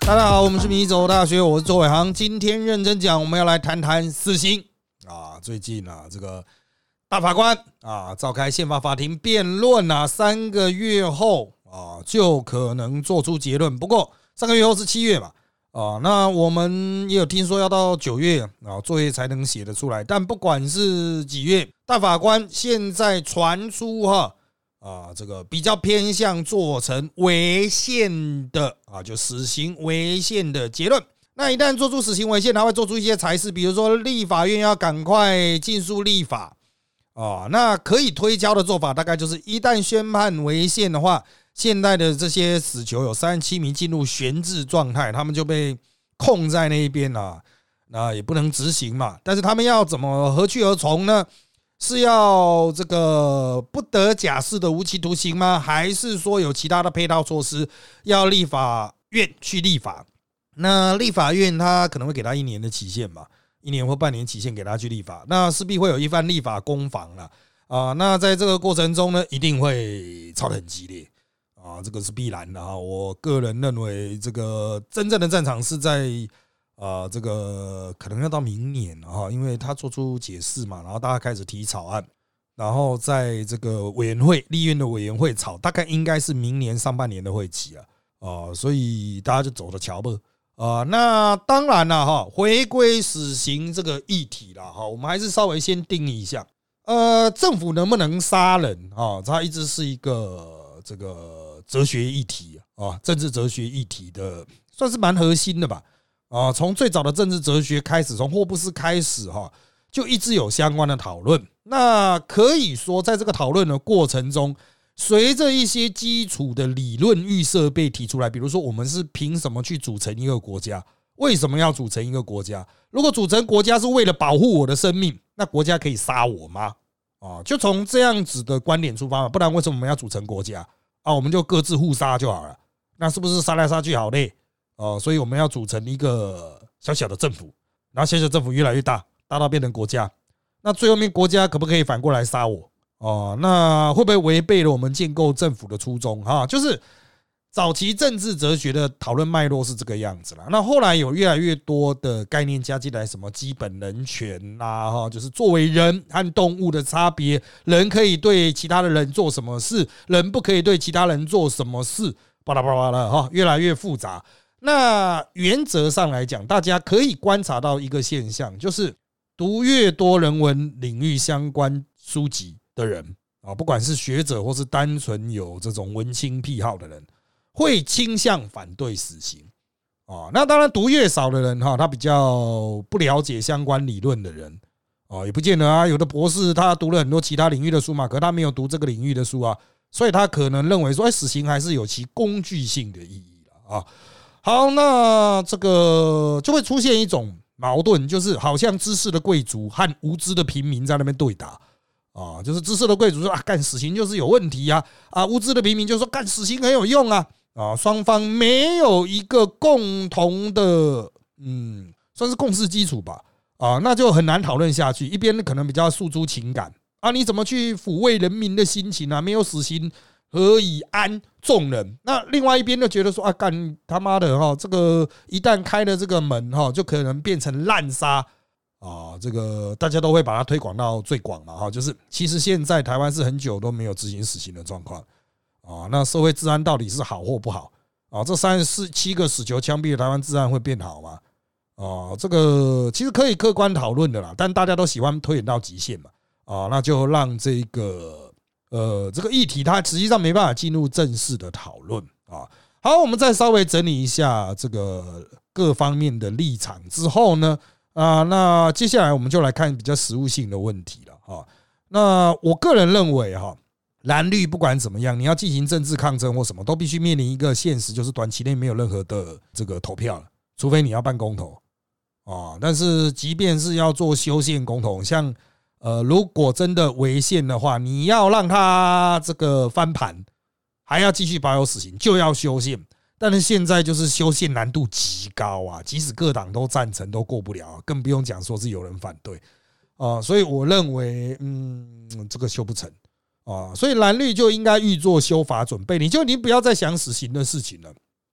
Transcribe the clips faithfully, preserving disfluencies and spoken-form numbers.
大家好，我们是迷走大学，我是周伟航。今天认真讲，我们要来谈谈死刑啊。最近啊，这个大法官啊召开宪法法庭辩论啊，三个月后啊就可能做出结论。不过三个月后是七月嘛，啊，那我们也有听说要到九月啊作业才能写得出来。但不管是几月，大法官现在传出哈。啊，这个比较偏向做成违宪的啊，就死刑违宪的结论。那一旦做出死刑违宪，他会做出一些裁示，比如说立法院要赶快尽速立法啊。那可以推敲的做法，大概就是一旦宣判违宪的话，现在的这些死囚有三十七名进入悬置状态，他们就被控在那一边啊，那也不能执行嘛。但是他们要怎么何去何从呢？是要这个不得假释的无期徒刑吗？还是说有其他的配套措施要立法院去立法？那立法院他可能会给他一年的期限嘛，一年或半年期限给他去立法，那势必会有一番立法攻防了啊。那在这个过程中呢，一定会吵得很激烈啊，这个是必然的啊。我个人认为，这个真正的战场是在。啊，这个可能要到明年啊，因为他做出解释嘛，然后大家开始提草案，然后在这个委员会立院的委员会草，大概应该是明年上半年的会期啊，啊，所以大家就走着瞧吧啊。那当然了哈，回归死刑这个议题啦哈，我们还是稍微先定义一下，呃，政府能不能杀人啊？它一直是一个这个哲学议题啊，政治哲学议题的，算是蛮核心的吧。啊，从最早的政治哲学开始，从霍布斯开始哈，就一直有相关的讨论。那可以说，在这个讨论的过程中，随着一些基础的理论预设被提出来，比如说我们是凭什么去组成一个国家？为什么要组成一个国家？如果组成国家是为了保护我的生命，那国家可以杀我吗？啊，就从这样子的观点出发嘛，不然为什么我们要组成国家啊？我们就各自互杀就好了。那是不是杀来杀去好累？哦，所以我们要组成一个小小的政府，然后小小政府越来越大，大到变成国家。那最后面国家可不可以反过来杀我？哦，那会不会违背了我们建构政府的初衷？哈，就是早期政治哲学的讨论脉络是这个样子啦。那后来有越来越多的概念加进来，什么基本人权啦，哈，就是作为人和动物的差别，人可以对其他的人做什么事，人不可以对其他人做什么事，巴拉巴拉巴拉哈，越来越复杂。那原则上来讲，大家可以观察到一个现象，就是读越多人文领域相关书籍的人啊，不管是学者或是单纯有这种文青癖好的人，会倾向反对死刑啊。那当然，读越少的人哈，他比较不了解相关理论的人啊，也不见得啊。有的博士他读了很多其他领域的书嘛，可他没有读这个领域的书啊，所以他可能认为说，哎，死刑还是有其工具性的意义了啊。好，那这个就会出现一种矛盾，就是好像知识的贵族和无知的平民在那边对打啊，就是知识的贵族说啊，干死刑就是有问题啊，啊，无知的平民就说干死刑很有用啊，啊，双方没有一个共同的，嗯，算是共识基础吧，啊，那就很难讨论下去。一边可能比较诉诸情感啊，你怎么去抚慰人民的心情啊？没有死刑。何以安众人？那另外一边就觉得说啊，干他妈的哈，这个一旦开了这个门哈，就可能变成滥杀啊，这个大家都会把它推广到最广嘛哈，就是其实现在台湾是很久都没有执行死刑的状况啊，那社会治安到底是好或不好啊？这三十四七个死囚枪毙的台湾治安会变好吗？啊，这个其实可以客观讨论的啦，但大家都喜欢推演到极限嘛啊，那就让这个。呃，这个议题它实际上没办法进入正式的讨论啊。好，我们再稍微整理一下这个各方面的立场之后呢，啊，那接下来我们就来看比较实务性的问题了哈。那我个人认为哈，蓝绿不管怎么样，你要进行政治抗争或什么，都必须面临一个现实，就是短期内没有任何的这个投票了，除非你要办公投啊。但是即便是要做修宪公投，像呃，如果真的违宪的话，你要让他这个翻盘，还要继续保有死刑，就要修宪。但是现在就是修宪难度极高啊，即使各党都赞成都过不了，更不用讲说是有人反对啊。所以我认为，嗯，这个修不成啊。所以蓝绿就应该预做修法准备，你就你不要再想死刑的事情了。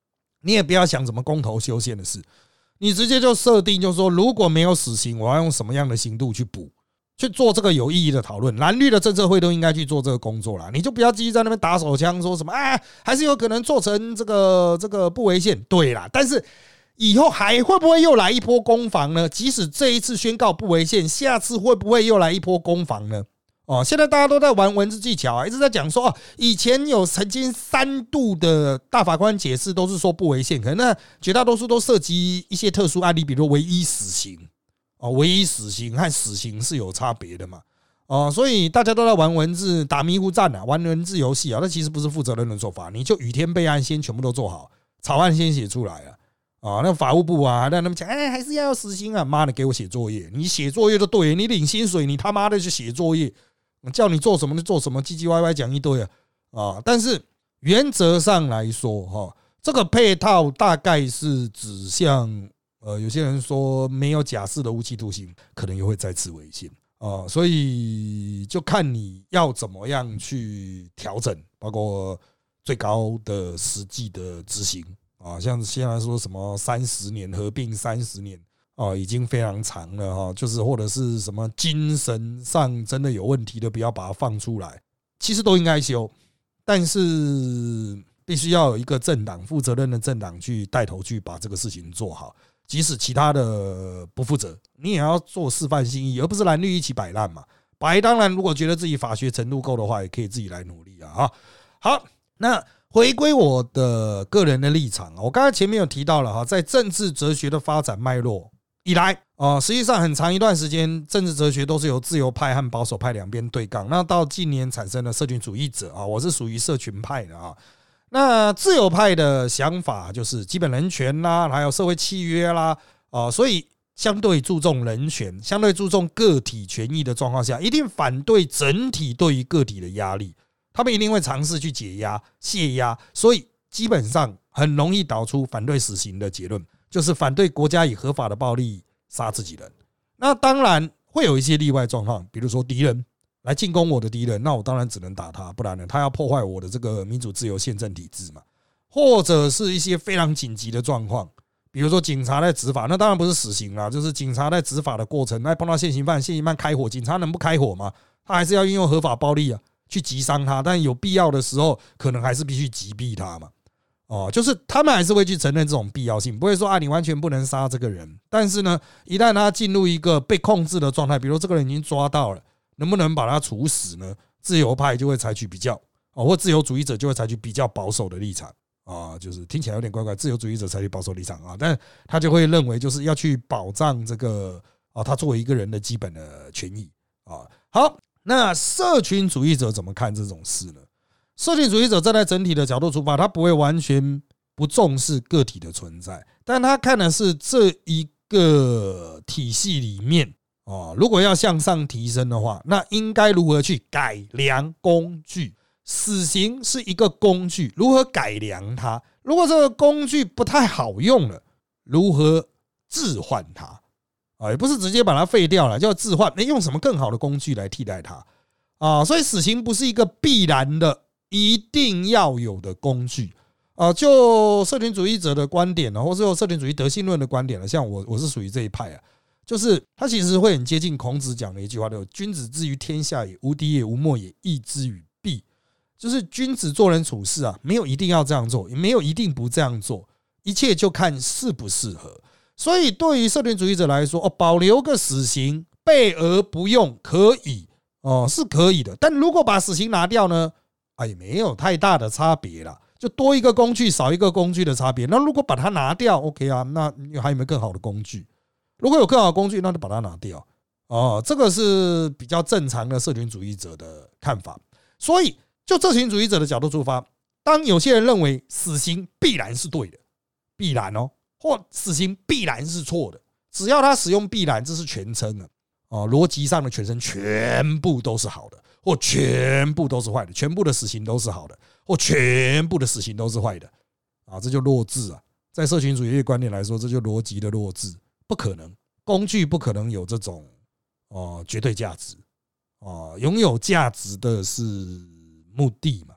你也不要想怎么公投修宪的事，你直接就设定，就是说如果没有死刑，我要用什么样的刑度去补，去做这个有意义的讨论。蓝绿的政策会都应该去做这个工作啦，你就不要继续在那边打手枪，说什么啊，还是有可能做成这个这个不违宪。对啦，但是以后还会不会又来一波攻防呢？即使这一次宣告不违宪，下次会不会又来一波攻防呢？哦，现在大家都在玩文字技巧啊，一直在讲说，哦，以前有曾经三度的大法官解释都是说不违宪，可能那绝大多数都涉及一些特殊案例，比如唯一死刑。哦，唯一死刑和死刑是有差别的嘛？哦，所以大家都在玩文字打迷糊战啊，玩文字游戏啊，那其实不是负责任的做法。你就雨天备案先全部都做好，草案先写出来啊。啊，那法务部啊，让他们讲，哎，还是要有死刑啊！妈的，给我写作业，你写作业就对了，你领薪水，你他妈的就写作业。叫你做什么就做什么，唧唧歪歪讲一堆啊啊！但是原则上来说，哈，这个配套大概是指向呃，有些人说没有假释的无期徒刑，可能又会再次违宪啊，所以就看你要怎么样去调整，包括最高的实际的执行啊，像现在说什么三十年合并三十年。哦，已经非常长了哈，就是或者是什么精神上真的有问题的，不要把它放出来，其实都应该修，但是必须要有一个政党负责任的政党去带头去把这个事情做好，即使其他的不负责，你也要做示范性意义，而不是蓝绿一起摆烂嘛。白当然，如果觉得自己法学程度够的话，也可以自己来努力啊。好，那回归我的个人的立场，我刚才前面有提到了哈，在政治哲学的发展脉络以来啊，实际上很长一段时间，政治哲学都是由自由派和保守派两边对杠。那到近年产生了社群主义者啊，我是属于社群派的啊。那自由派的想法就是基本人权啦，还有社会契约啦啊，所以相对注重人权，相对注重个体权益的状况下，一定反对整体对于个体的压力。他们一定会尝试去解压、泄压，所以基本上很容易导出反对死刑的结论。就是反对国家以合法的暴力杀自己人。那当然会有一些例外状况，比如说敌人来进攻我的敌人，那我当然只能打他，不然呢，他要破坏我的这个民主自由宪政体制嘛。或者是一些非常紧急的状况，比如说警察在执法，那当然不是死刑啦，就是警察在执法的过程，那碰到现行犯，现行犯开火，警察能不开火吗？他还是要运用合法暴力啊，去击伤他，但有必要的时候，可能还是必须击毙他嘛。哦，就是他们还是会去承认这种必要性，不会说啊，你完全不能杀这个人。但是呢，一旦他进入一个被控制的状态，比如这个人已经抓到了，能不能把他处死呢？自由派就会采取比较，或自由主义者就会采取比较保守的立场啊，就是听起来有点怪怪，自由主义者采取保守立场啊，但他就会认为就是要去保障这个啊，他作为一个人的基本的权益啊。好，那社群主义者怎么看这种事呢？社群主义者站在整体的角度出发，他不会完全不重视个体的存在，但他看的是这一个体系里面哦，如果要向上提升的话，那应该如何去改良工具？死刑是一个工具，如何改良它？如果这个工具不太好用了，如何置换它？啊，也不是直接把它废掉了，叫置换。欸，用什么更好的工具来替代它？啊，所以死刑不是一个必然的、一定要有的工具。啊，就社群主义者的观点呢，或是有社群主义德性论的观点呢，像我，我是属于这一派啊。就是他其实会很接近孔子讲的一句话，叫“君子之于天下也，无敌也，无莫也，义之与弊”。就是君子做人处事啊，没有一定要这样做，也没有一定不这样做，一切就看适不适合。所以对于社群主义者来说，哦，保留个死刑备而不用可以哦，是可以的。但如果把死刑拿掉呢，啊，也没有太大的差别啦，就多一个工具少一个工具的差别。那如果把它拿掉 ，OK 啊，那还有没有更好的工具？如果有更好的工具，那就把它拿掉。哦，这个是比较正常的社群主义者的看法。所以，就社群主义者的角度出发，当有些人认为死刑必然是对的，必然哦，或死刑必然是错的，只要他使用必然，这是全称啊，哦，逻辑上的全称全部都是好的，或全部都是坏的，全部的死刑都是好的，或全部的死刑都是坏的，啊，这就弱智啊！在社群主义的观点来说，这就逻辑的弱智。不可能，工具不可能有这种哦、呃、绝对价值哦，拥有价值的是目的嘛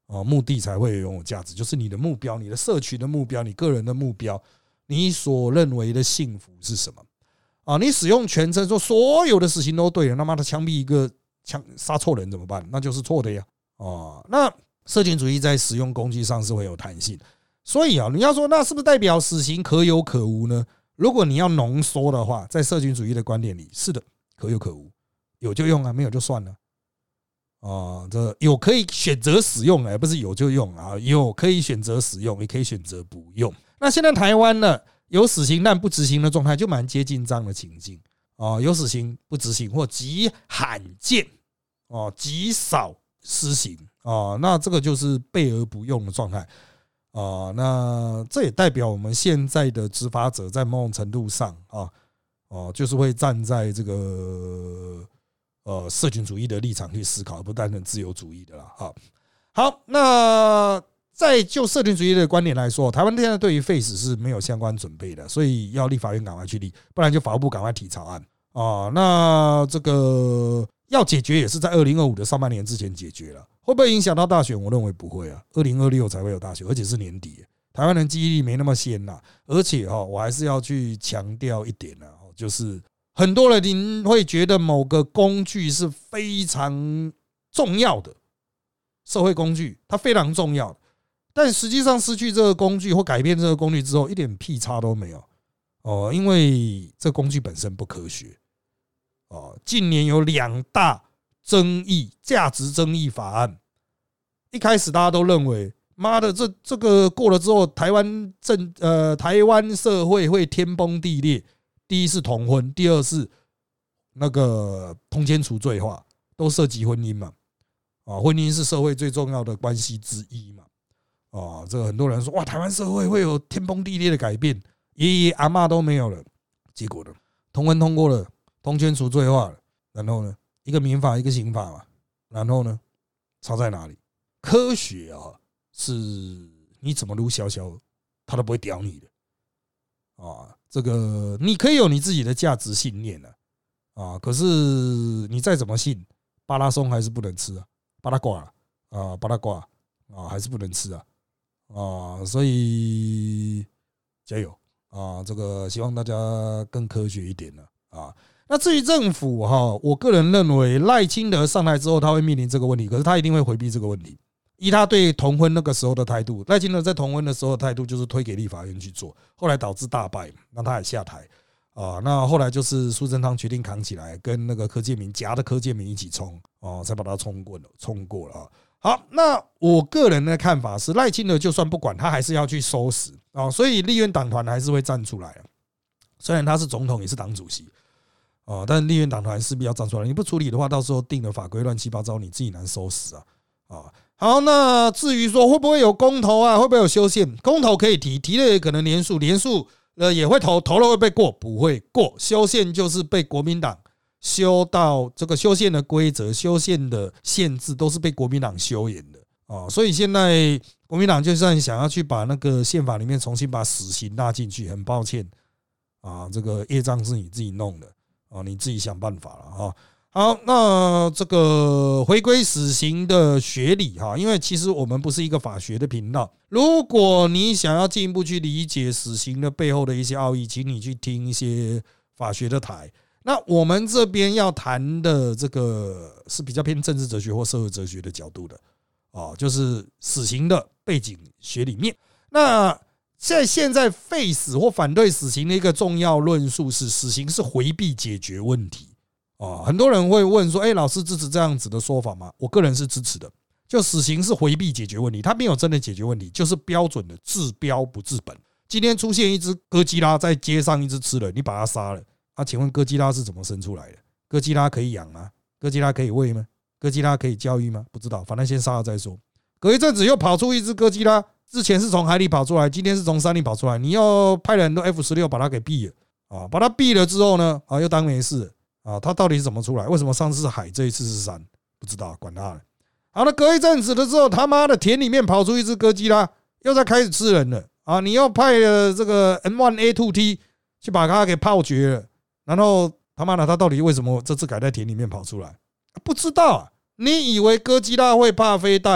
哦，目的才会拥有价值，就是你的目标、你的社群的目标、你个人的目标，你所认为的幸福是什么？啊，你使用全称说所有的死刑都对了，他妈的枪毙一个枪杀错人怎么办？那就是错的呀。哦，那社群主义在使用工具上是会有弹性，所以啊，你要说那是不是代表死刑可有可无呢？如果你要浓缩的话，在社群主义的观点里，是的，可有可无，有就用啊，没有就算了。啊，这有可以选择使用，而不是有就用啊，有可以选择使用，也可以选择不用。那现在台湾呢，有死刑但不执行的状态，就蛮接近这样的情境啊，有死刑不执行，或极罕见哦，极少施行啊，那这个就是备而不用的状态啊。那这也代表我们现在的执法者在某种程度上啊，哦，就是会站在这个。呃，社群主义的立场去思考，而不单纯自由主义的啦。好，那在就社群主义的观点来说，台湾现在对于废死是没有相关准备的，所以要立法院赶快去立，不然就法务部赶快提草案啊。那这个要解决也是在二零二五的上半年之前解决了，会不会影响到大选？我认为不会啊，二零二六才会有大选，而且是年底。台湾人记忆力没那么先呐，而且哈，我还是要去强调一点啊，就是。很多人您会觉得某个工具是非常重要的社会工具，它非常重要，但实际上失去这个工具或改变这个工具之后，一点屁差都没有哦，因为这工具本身不科学哦。近年有两大争议价值争议法案，一开始大家都认为，妈的，这这个过了之后，台湾政呃台湾社会会天崩地裂。第一是同婚，第二是那个通奸除罪化，都涉及婚姻嘛。啊，婚姻是社会最重要的关系之一嘛。啊，这个很多人说哇，台湾社会会有天崩地裂的改变，爷爷阿嬷都没有了。结果呢，同婚通过了，通奸除罪化了，然后呢，一个民法一个刑法嘛，然后呢，差在哪里？科学啊，是你怎么撸小小，他都不会屌你的。啊，这个你可以有你自己的价值信念的啊，可是你再怎么信，巴拉松还是不能吃啊，巴拉挂啊，巴拉挂啊，还是不能吃啊啊，所以加油啊！这个希望大家更科学一点了啊。那至于政府哈，我个人认为赖清德上台之后，他会面临这个问题，可是他一定会回避这个问题。依他对同婚那个时候的态度，赖清德在同婚的时候的态度就是推给立法院去做，后来导致大败，那他也下台啊。那后来就是苏贞昌决定扛起来，跟那个柯建铭夹着柯建铭一起冲哦，才把他冲过了，冲过了。好，那我个人的看法是，赖清德就算不管，他还是要去收拾啊，所以立院党团还是会站出来。虽然他是总统，也是党主席啊，但立院党团势必要站出来。你不处理的话，到时候定的法规乱七八糟，你自己难收拾啊啊。好，那至于说会不会有公投啊，会不会有修宪？公投可以提，提了也可能连署，连署呃也会投，投了会被过，不会过。修宪就是被国民党修到这个修宪的规则、修宪的限制都是被国民党修严的啊，所以现在国民党就算想要去把那个宪法里面重新把死刑纳进去，很抱歉啊，这个业障是你自己弄的啊，你自己想办法了啊。好，那这个回归死刑的学理哈，因为其实我们不是一个法学的频道。如果你想要进一步去理解死刑的背后的一些奥义，请你去听一些法学的台。那我们这边要谈的这个是比较偏政治哲学或社会哲学的角度的啊，就是死刑的背景学里面。那在现在废死或反对死刑的一个重要论述是，死刑是回避解决问题。哦，很多人会问说：“哎，老师支持这样子的说法吗？”我个人是支持的。就死刑是回避解决问题，它没有真的解决问题，就是标准的治标不治本。今天出现一只哥吉拉在街上一直吃人，你把它杀了啊？请问哥吉拉是怎么生出来的？哥吉拉可以养吗？哥吉拉可以喂吗？哥吉拉可以教育吗？不知道，反正先杀了再说。隔一阵子又跑出一只哥吉拉，之前是从海里跑出来，今天是从山里跑出来，你要派了很多 F 十六把它给毙了啊！把它毙了之后呢，啊，又当没事了。啊，他到底是怎么出来？为什么上次是海，这一次是山？不知道，管他了。好了，隔一阵子的时候，他妈的田里面跑出一只哥吉拉，又在开始吃人了啊！你要派了这个 M 一 A 二 T 去把它给炮决了，然后他妈的，他到底为什么这次改在田里面跑出来？不知道啊！你以为哥吉拉会怕飞弹？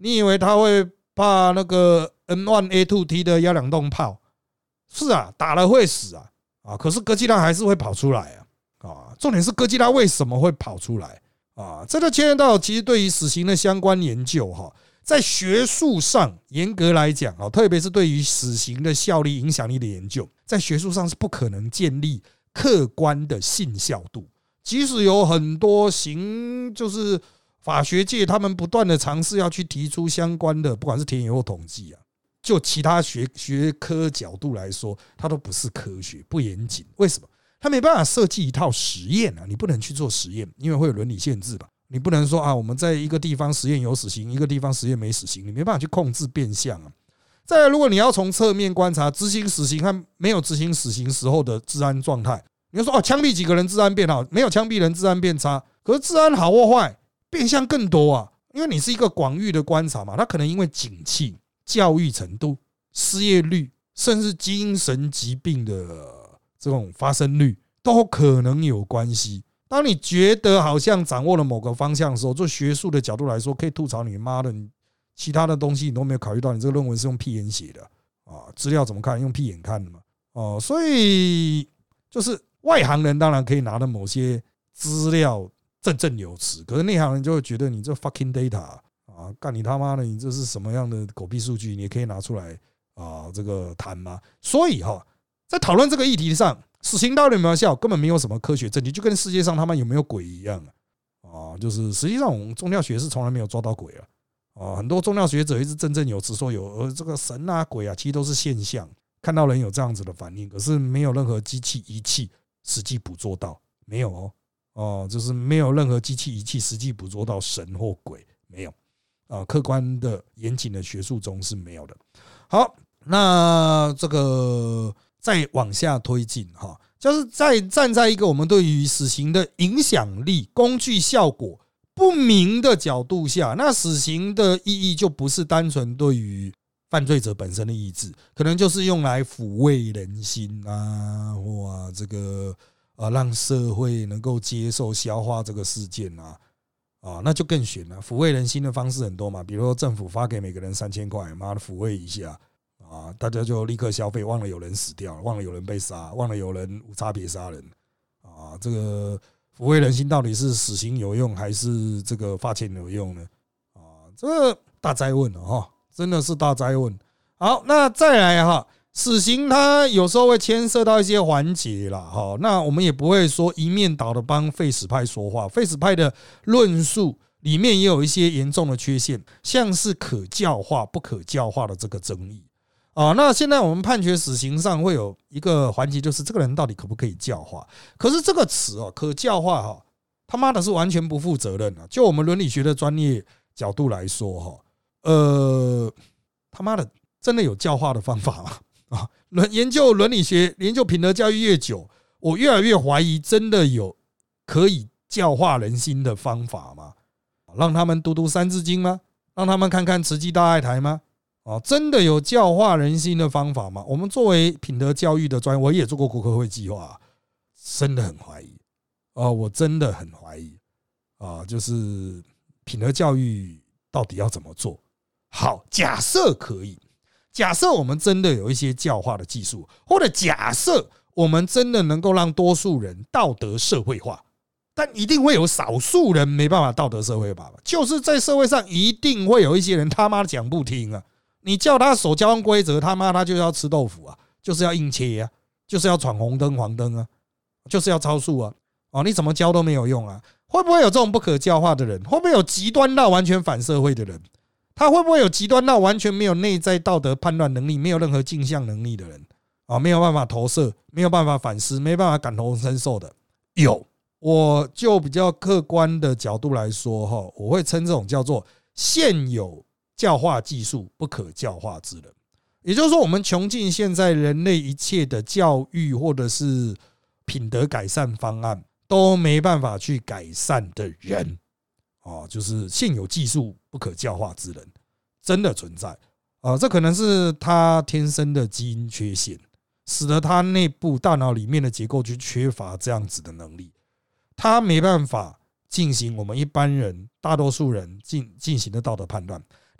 你以为他会怕那个 N 一 A 二 T 的压两洞炮？是啊，打了会死啊啊！可是哥吉拉还是会跑出来啊啊！重点是哥吉拉为什么会跑出来啊？这就牵涉到其实对于死刑的相关研究哈，在学术上严格来讲啊，特别是对于死刑的效力、影响力的研究，在学术上是不可能建立客观的信效度。即使有很多刑就是法学界他们不断的尝试要去提出相关的，不管是田野或统计啊。就其他学学科角度来说，它都不是科学，不严谨。为什么？它没办法设计一套实验啊！你不能去做实验，因为会有伦理限制吧？你不能说啊，我们在一个地方实验有死刑，一个地方实验没死刑，你没办法去控制变相啊。再来，如果你要从侧面观察执行死刑和没有执行死刑时候的治安状态，你就说哦，枪毙几个人治安变好，没有枪毙人治安变差。可是治安好或坏，变相更多啊！因为你是一个广域的观察嘛，它可能因为景气、教育程度、失业率，甚至精神疾病的这种发生率都可能有关系。当你觉得好像掌握了某个方向的时候，就学术的角度来说，可以吐槽你妈的，你其他的东西你都没有考虑到，你这个论文是用屁眼写的啊，资料怎么看？用屁眼看的嘛。哦，所以就是外行人当然可以拿的某些资料振振有词，可是内行人就会觉得你这 fucking data 啊，干你他妈的，你这是什么样的狗屁数据？你也可以拿出来啊，这个谈吗？所以哈，在讨论这个议题上，死刑到底有没有效，根本没有什么科学证据，就跟世界上他们有没有鬼一样啊！就是实际上，我们宗教学是从来没有抓到鬼了啊！很多宗教学者一直振振有词说有呃这个神啊鬼啊，其实都是现象，看到人有这样子的反应，可是没有任何机器仪器实际捕捉到，没有哦哦，就是没有任何机器仪器实际捕捉到神或鬼，没有啊，客观的严谨的学术中是没有的。好，那这个。再往下推进哈，就是在站在一个我们对于死刑的影响力、工具效果不明的角度下，那死刑的意义就不是单纯对于犯罪者本身的意志，可能就是用来抚慰人心啊，或啊这个啊让社会能够接受消化这个事件啊，啊那就更悬了。抚慰人心的方式很多嘛，比如说政府发给每个人三千块，妈的抚慰一下。啊，大家就立刻消费，忘了有人死掉了，忘了有人被杀，忘了有人无差别杀人啊！这个抚慰人心到底是死刑有用还是这个发钱有用呢？啊，这个大哉问了哈，真的是大哉问。好，那再来哈，死刑它有时候会牵涉到一些环节啦，哈，那我们也不会说一面倒的帮废死派说话，废死派的论述里面也有一些严重的缺陷，像是可教化不可教化的这个争议。啊，那现在我们判决死刑上会有一个环节，就是这个人到底可不可以教化？可是这个词哦，可教化哈，他妈的是完全不负责任的。就我们伦理学的专业角度来说哈，呃，他妈的真的有教化的方法吗？啊，研究伦理学、研究品德教育越久，我越来越怀疑，真的有可以教化人心的方法吗？让他们读读三字经吗？让他们看看慈济大爱台吗？哦，真的有教化人心的方法吗？我们作为品德教育的专业，我也做过国科会计划，真的很怀疑哦，我真的很怀疑啊，就是品德教育到底要怎么做？好，假设可以，假设我们真的有一些教化的技术，或者假设我们真的能够让多数人道德社会化，但一定会有少数人没办法道德社会化，就是在社会上一定会有一些人他妈讲不听啊。你叫他守交通规则，他妈他就要吃豆腐啊，就是要硬切啊，就是要闯红灯黄灯啊，就是要超速啊，哦，你怎么教都没有用啊。会不会有这种不可教化的人？会不会有极端到完全反社会的人？他会不会有极端到完全没有内在道德判断能力，没有任何镜像能力的人啊？没有办法投射，没有办法反思，没办法感同身受的？有，我就比较客观的角度来说哈，我会称这种叫做现有教化技术不可教化之人，也就是说，我们穷尽现在人类一切的教育或者是品德改善方案都没办法去改善的人，哦，就是现有技术不可教化之人，真的存在啊！这可能是他天生的基因缺陷，使得他内部大脑里面的结构就缺乏这样子的能力，他没办法进行我们一般人大多数人进进行的道德判断。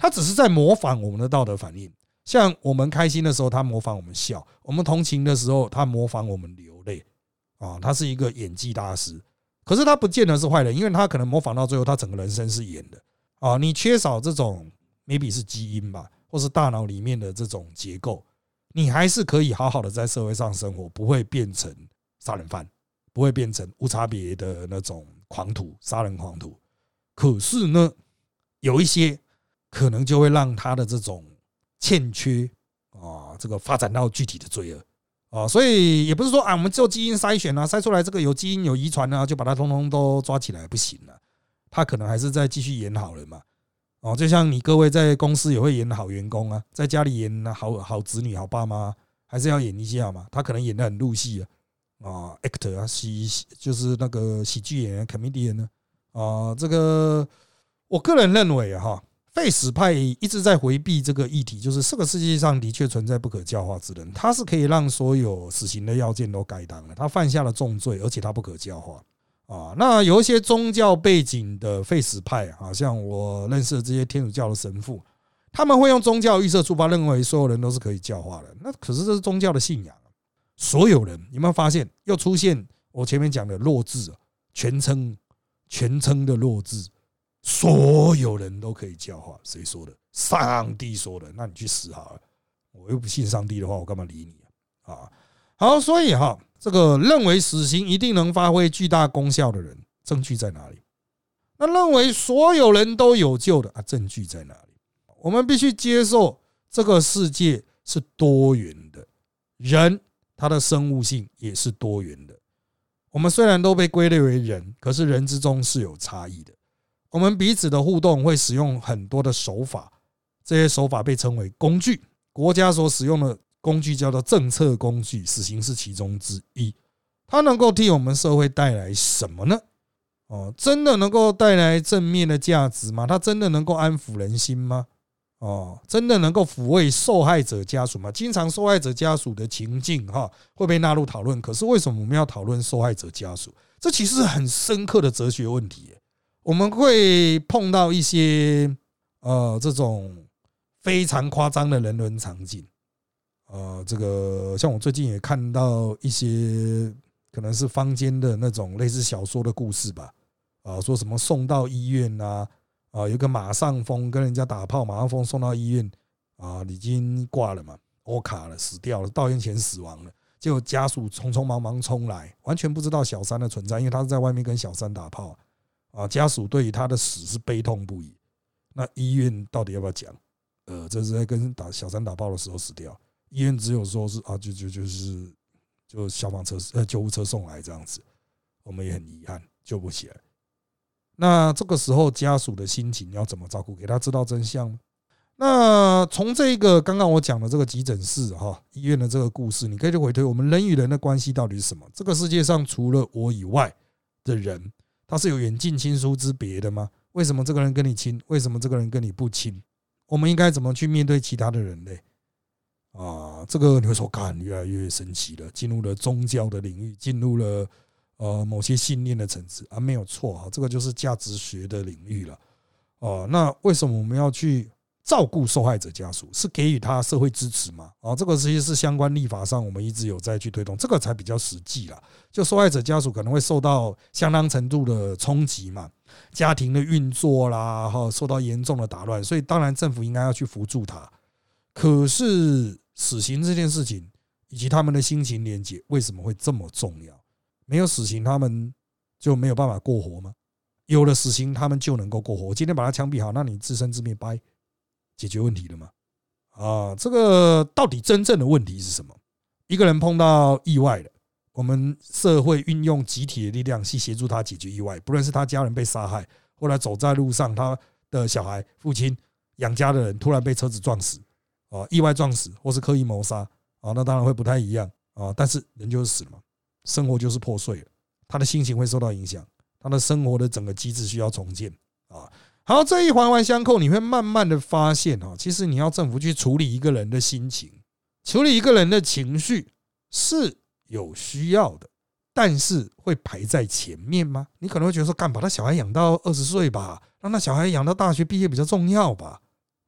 他只是在模仿我们的道德反应。像我们开心的时候，他模仿我们笑；我们同情的时候，他模仿我们流泪。啊，他是一个演技大师，可是他不见得是坏人，因为他可能模仿到最后，他整个人生是演的。啊，你缺少这种 maybe 是基因吧，或是大脑里面的这种结构，你还是可以好好的在社会上生活，不会变成杀人犯，不会变成无差别的那种狂徒、杀人狂徒。可是呢，有一些可能就会让他的这种欠缺啊，这个发展到具体的罪恶。啊，所以也不是说啊，我们做基因筛选啊，筛出来这个有基因有遗传啊，就把它通通都抓起来，不行了。他可能还是在继续演好人嘛。哦，就像你各位在公司也会演好员工啊，在家里演好好子女、好爸妈，还是要演一下嘛。他可能演得很入戏啊，啊 ，actor 啊，喜就是那个喜剧演员 comedian 呢。啊，这个我个人认为啊，哈。废死派一直在回避这个议题，就是这个世界上的确存在不可教化之人，他是可以让所有死刑的要件都该当的，他犯下了重罪，而且他不可教化啊。那有一些宗教背景的废死派啊，像我认识的这些天主教的神父，他们会用宗教预设出发，认为所有人都是可以教化的。那可是这是宗教的信仰，所有人有没有发现又出现我前面讲的弱智，全称全称的弱智？所有人都可以教化，谁说的？上帝说的。那你去死好了！我又不信上帝的话，我干嘛理你啊？好，所以哈，这个认为死刑一定能发挥巨大功效的人，证据在哪里？那认为所有人都有救的啊，证据在哪里？我们必须接受这个世界是多元的，人他的生物性也是多元的。我们虽然都被归类为人，可是人之中是有差异的。我们彼此的互动会使用很多的手法，这些手法被称为工具。国家所使用的工具叫做政策工具，死刑是其中之一。它能够替我们社会带来什么呢？哦，真的能够带来正面的价值吗？它真的能够安抚人心吗？哦，真的能够抚慰受害者家属吗？经常受害者家属的情境哈会被纳入讨论，可是为什么我们要讨论受害者家属？这其实是很深刻的哲学问题。我们会碰到一些呃这种非常夸张的人伦场景，呃，这个像我最近也看到一些可能是坊间的那种类似小说的故事吧，啊，说什么送到医院啊，啊，有个马上风跟人家打炮，马上风送到医院啊，已经挂了嘛，欧卡了，死掉了，到院前死亡了，结果家属匆匆忙忙冲来，完全不知道小三的存在，因为他是在外面跟小三打炮。啊，家属对于他的死是悲痛不已。那医院到底要不要讲？呃，这是在跟打小三打炮的时候死掉。医院只有说是啊，就就就是就消防车呃救护车送来这样子，我们也很遗憾救不起来。那这个时候家属的心情要怎么照顾？给他知道真相吗？那从这个刚刚我讲的这个急诊室哈医院的这个故事，你可以去回推我们人与人的关系到底是什么？这个世界上除了我以外的人，他是有远近亲疏之别的吗？为什么这个人跟你亲？为什么这个人跟你不亲？我们应该怎么去面对其他的人类？啊，这个你会说，干越来越神奇了，进入了宗教的领域，进入了呃某些信念的层次啊，没有错啊，这个就是价值学的领域了。哦，那为什么我们要去照顾受害者家属？是给予他社会支持吗？啊，这个其实是相关立法上我们一直有在去推动，这个才比较实际啦。就受害者家属可能会受到相当程度的冲击嘛，家庭的运作啦，哈，受到严重的打乱，所以当然政府应该要去扶助他。可是死刑这件事情以及他们的心情连结为什么会这么重要？没有死刑他们就没有办法过活吗？有了死刑他们就能够过活？我今天把他枪毙好，那你自生自灭掰，解决问题了吗？啊，这个到底真正的问题是什么？一个人碰到意外了，我们社会运用集体的力量去协助他解决意外，不论是他家人被杀害，或者走在路上他的小孩、父亲、养家的人突然被车子撞死，啊，意外撞死，或是刻意谋杀，啊，那当然会不太一样啊。但是人就是死了嘛，生活就是破碎了，他的心情会受到影响，他的生活的整个机制需要重建啊。好，这一环环相扣，你会慢慢的发现哈，其实你要政府去处理一个人的心情，处理一个人的情绪是有需要的，但是会排在前面吗？你可能会觉得说，干把他小孩养到二十岁吧，让他小孩养到大学毕业比较重要吧？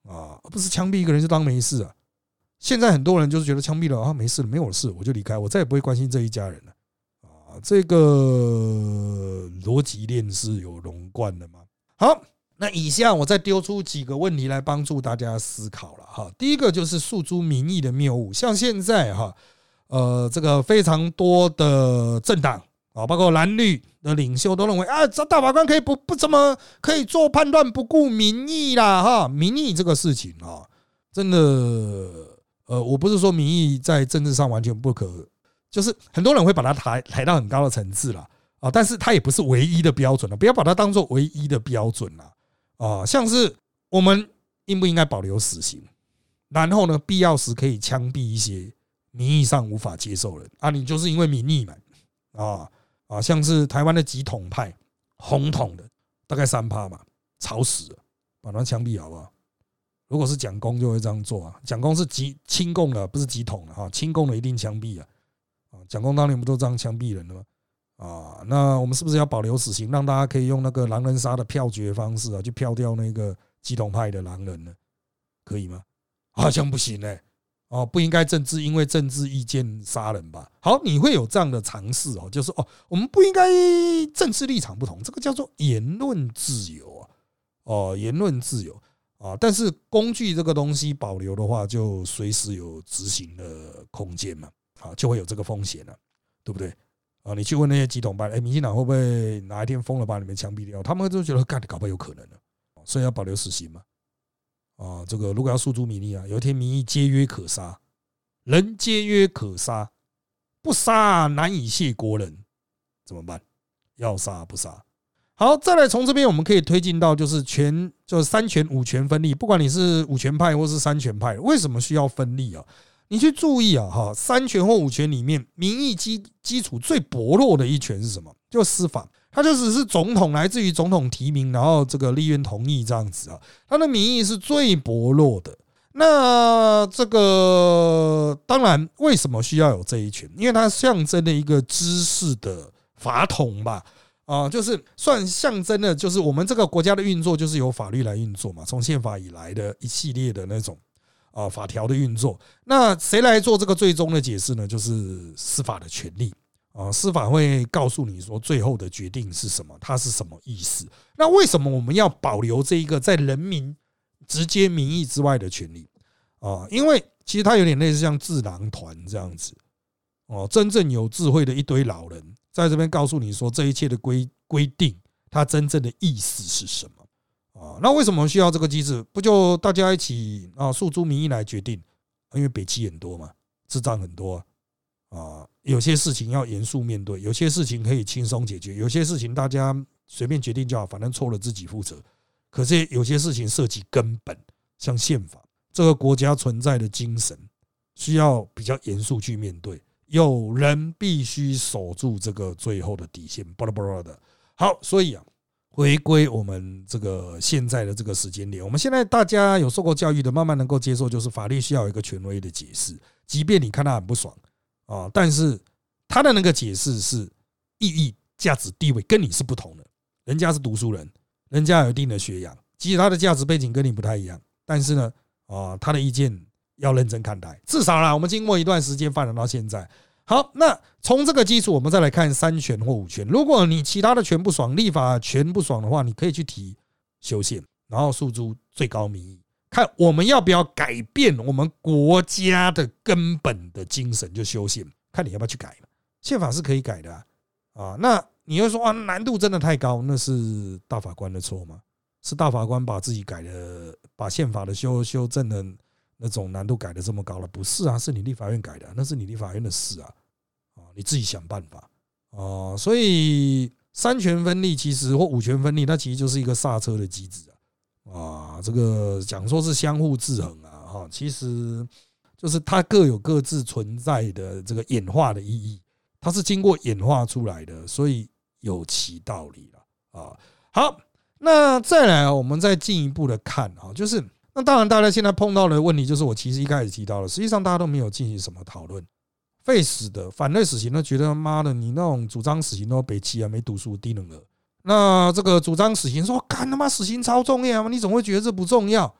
啊，而不是枪毙一个人就当没事啊。现在很多人就是觉得枪毙了啊，没事了，没有事，我就离开，我再也不会关心这一家人了啊。这个逻辑链是有融贯的吗？好，那以下我再丢出几个问题来帮助大家思考了哈。第一个就是诉诸民意的谬误，像现在哈，呃，这个非常多的政党啊，包括蓝绿的领袖都认为啊，这大法官可以不不怎么可以做判断，不顾民意啦哈。民意这个事情啊，真的，呃，我不是说民意在政治上完全不可，就是很多人会把它抬抬到很高的层次啦啊，但是它也不是唯一的标准了，不要把它当做唯一的标准啦啊。像是我们应不应该保留死刑，然后呢，必要时可以枪毙一些民意上无法接受人啊，你就是因为民意嘛啊啊，像是台湾的极统派红统的大概三趴嘛，吵死了，把他枪毙好不好？如果是蒋公就会这样做啊，蒋公是极亲共的，不是极统的哈，亲共的一定枪毙啊。蒋公当年不都这样枪毙人的吗？啊，那我们是不是要保留死刑，让大家可以用那个狼人杀的票决方式啊，去票掉那个极统派的狼人呢？可以吗？好像不行哎，哦，不应该政治因为政治意见杀人吧？好，你会有这样的尝试哦，就是哦，我们不应该政治立场不同，这个叫做言论自由啊，哦，言论自由。啊，但是工具这个东西保留的话，就随时有执行的空间嘛，啊，就会有这个风险了，对不对？啊，你去问那些极统派，哎，民进党会不会哪一天疯了把你们枪毙掉？他们就觉得，干，搞不好有可能的，所以要保留死刑嘛。啊，这个如果要诉诸民意啊，有一天民意皆曰可杀，人皆曰可杀，不杀难以谢国人，怎么办？要杀不杀？好，再来从这边我们可以推进到就是权，就是三权五权分立。不管你是五权派或是三权派，为什么需要分立啊？你去注意啊，哈，三权或五权里面，民意基基础最薄弱的一权是什么？就司法，它就只是总统来自于总统提名，然后这个立院同意这样子啊，它的民意是最薄弱的。那这个当然，为什么需要有这一权？因为它象征了一个知识的法统吧。啊，就是算象征的，就是我们这个国家的运作就是由法律来运作嘛，从宪法以来的一系列的那种啊法条的运作。那谁来做这个最终的解释呢？就是司法的权利啊，司法会告诉你说最后的决定是什么，它是什么意思。那为什么我们要保留这一个在人民直接民意之外的权利啊？因为其实它有点类似像智囊团这样子哦，真正有智慧的一堆老人。在这边告诉你说这一切的规规定，它真正的意思是什么啊？那为什么需要这个机制？不就大家一起啊诉诸民意来决定？因为北七很多嘛，智障很多啊，有些事情要严肃面对，有些事情可以轻松解决，有些事情大家随便决定就好，反正错了自己负责。可是有些事情涉及根本，像宪法这个国家存在的精神，需要比较严肃去面对。有人必须守住这个最后的底线，巴拉巴拉的。好，所以啊，回归我们这个现在的这个时间点，我们现在大家有受过教育的，慢慢能够接受，就是法律需要有一个权威的解释，即便你看他很不爽啊，但是他的那个解释是意义、价值、地位跟你是不同的。人家是读书人，人家有一定的学养，即使他的价值背景跟你不太一样，但是呢，啊，他的意见要认真看待，至少啦，我们经过一段时间发展到现在。好，那从这个基础，我们再来看三权或五权。如果你其他的权不爽，立法权不爽的话，你可以去提修宪，然后诉诸最高民意，看我们要不要改变我们国家的根本的精神，就修宪，看你要不要去改。宪法是可以改的啊，啊，那你会说啊，难度真的太高，那是大法官的错吗？是大法官把自己改的，把宪法的修修正的那种难度改的这么高了？不是啊，是你立法院改的，那是你立法院的事啊，你自己想办法啊。所以三权分立其实或五权分立，那其实就是一个刹车的机制啊。啊，这个讲说是相互制衡啊，哈，其实就是它各有各自存在的这个演化的意义，它是经过演化出来的，所以有其道理了啊。好，那再来我们再进一步的看啊，就是那当然大家现在碰到的问题就是我其实一开始提到了，实际上大家都没有进行什么讨论。废死的反对死刑都觉得妈的，你那种主张死刑都北七啊，没读书低能儿。那这个主张死刑说干他妈死刑超重要，你怎么会觉得这不重要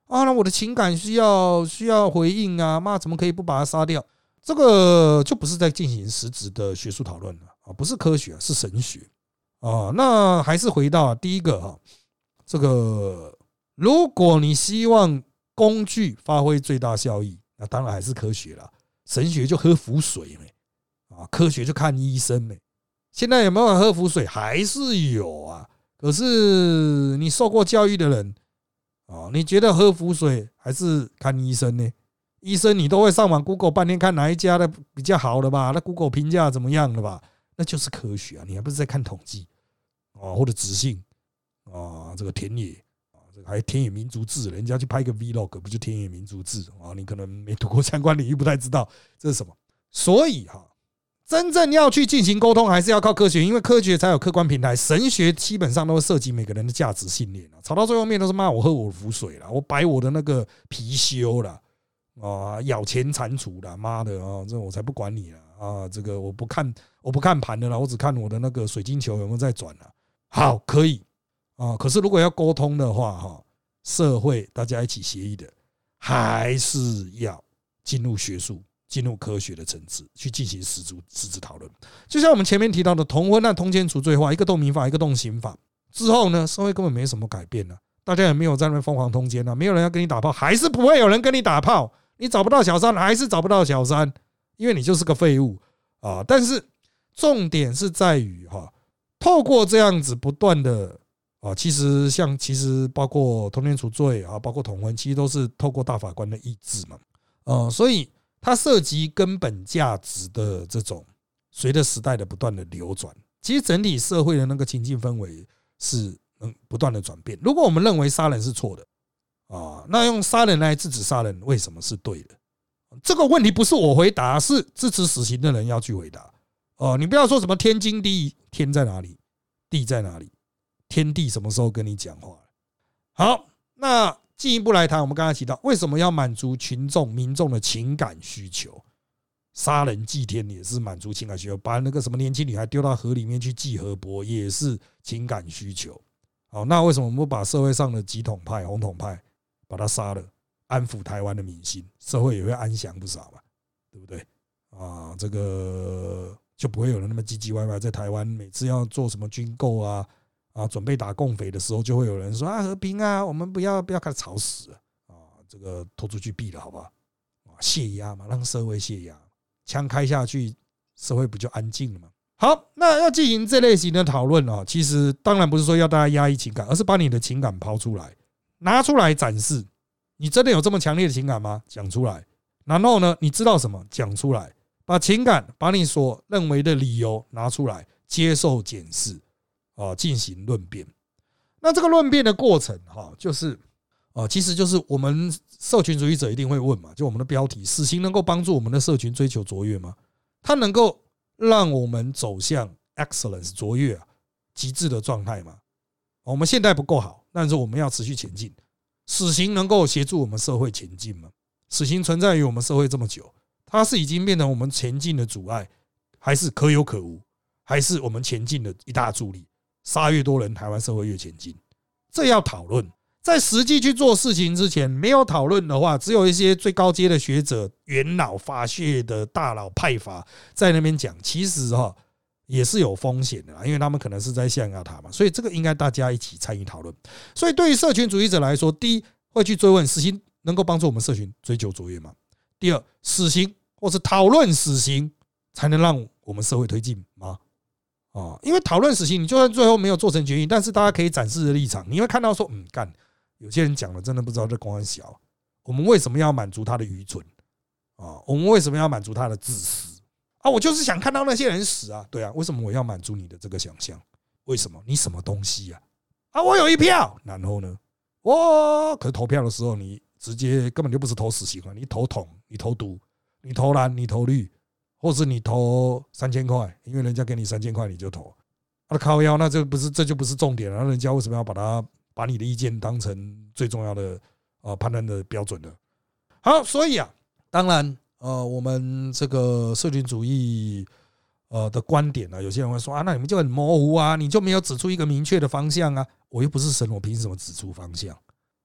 啊，那我的情感需要需要回应啊，妈怎么可以不把它杀掉？这个就不是在进行实质的学术讨论了啊，不是科学，是神学啊。那还是回到第一个哈，这个如果你希望工具发挥最大效益，那当然还是科学啦。神学就喝符水没啊，科学就看医生没。现在有没有人喝符水？还是有啊。可是你受过教育的人啊，你觉得喝符水还是看医生呢？医生你都会上网 Google 半天看哪一家的比较好的吧？那 Google 评价怎么样的吧？那就是科学啊，你还不是在看统计啊，或者直性啊，这个田野啊，这个还田野民族志，人家去拍个 Vlog 不就田野民族志啊？你可能没读过相关领域，不太知道这是什么。所以哈，真正要去进行沟通，还是要靠科学，因为科学才有客观平台。神学基本上都会涉及每个人的价值信念，吵到最后面都是骂我喝我的符水了，我摆我的那个貔貅了。啊，咬钱蟾蜍的，妈的啊！这我才不管你了啊！这个我不看，我不看盘的了，我只看我的那个水晶球有没有在转了。好，可以啊。可是如果要沟通的话，哈，社会大家一起协议的，还是要进入学术、进入科学的层次去进行实质实质讨论。就像我们前面提到的同婚和通奸除罪化，一个动民法，一个动刑法之后呢，社会根本没什么改变了，大家也没有在那边疯狂通奸啊，没有人要跟你打炮，还是不会有人跟你打炮。你找不到小三，还是找不到小三，因为你就是个废物啊！但是重点是在于哈，透过这样子不断的啊，其实像其实包括通奸除罪啊，包括同婚，其实都是透过大法官的意志嘛，呃，所以它涉及根本价值的这种，随着时代的不断的流转，其实整体社会的那个情境氛围是嗯不断的转变。如果我们认为杀人是错的，啊，那用杀人来制止杀人，为什么是对的？这个问题不是我回答，是支持死刑的人要去回答。哦，你不要说什么天经地义，天在哪里，地在哪里，天地什么时候跟你讲话？好，那进一步来谈，我们刚才提到为什么要满足群众民众的情感需求？杀人祭天也是满足情感需求，把那个什么年轻女孩丢到河里面去祭河伯也是情感需求。好，那为什么我们不把社会上的极统派、红统派把他杀了，安抚台湾的民心，社会也会安详不少嘛，对不对？啊，这个就不会有人那么唧唧歪歪。在台湾，每次要做什么军购啊啊，准备打共匪的时候，就会有人说啊，和平啊，我们不要不要开始吵死了啊，这个拖出去毙了，好不好？啊，泄压嘛，让社会泄压，枪开下去，社会不就安静了吗？好，那要进行这类型的讨论啊，其实当然不是说要大家压抑情感，而是把你的情感抛出来。拿出来展示，你真的有这么强烈的情感吗？讲出来。然后呢，你知道什么？讲出来。把情感，把你所认为的理由拿出来，接受检视啊，进行论辩。那这个论辩的过程哈，就是啊，其实就是我们社群主义者一定会问嘛，就我们的标题：死刑能够帮助我们的社群追求卓越吗？它能够让我们走向 excellence 卓越啊，极致的状态吗？我们现在不够好，但是我们要持续前进。死刑能够协助我们社会前进吗？死刑存在于我们社会这么久，它是已经变成我们前进的阻碍，还是可有可无？还是我们前进的一大助力？杀越多人，台湾社会越前进。这要讨论。在实际去做事情之前，没有讨论的话，只有一些最高阶的学者、元老、法学的大佬派阀在那边讲，其实哈。也是有风险的，因为他们可能是在象牙塔嘛，所以这个应该大家一起参与讨论。所以对于社群主义者来说，第一会去追问死刑能够帮助我们社群追求卓越吗？第二，死刑或是讨论死刑才能让我们社会推进吗？啊，因为讨论死刑，你就算最后没有做成决议，但是大家可以展示的立场，你会看到说，嗯，干，有些人讲的真的不知道这公安小，我们为什么要满足他的愚蠢啊？我们为什么要满足他的自私？啊，我就是想看到那些人死啊，对啊，为什么我要满足你的这个想象？为什么？你什么东西啊？啊，我有一票，然后呢？我可是投票的时候，你直接根本就不是投死刑啊，你投统，你投毒，你投蓝，你投绿，或是你投三千块，因为人家给你三千块你就投，啊，靠腰，那这不是这就不是重点了，那人家为什么要把它把你的意见当成最重要的啊判断的标准呢？好，所以啊，当然。呃，我们这个社群主义呃的观点呢，有些人会说啊，那你们就很模糊啊，你就没有指出一个明确的方向啊。我又不是神，我凭什么指出方向啊？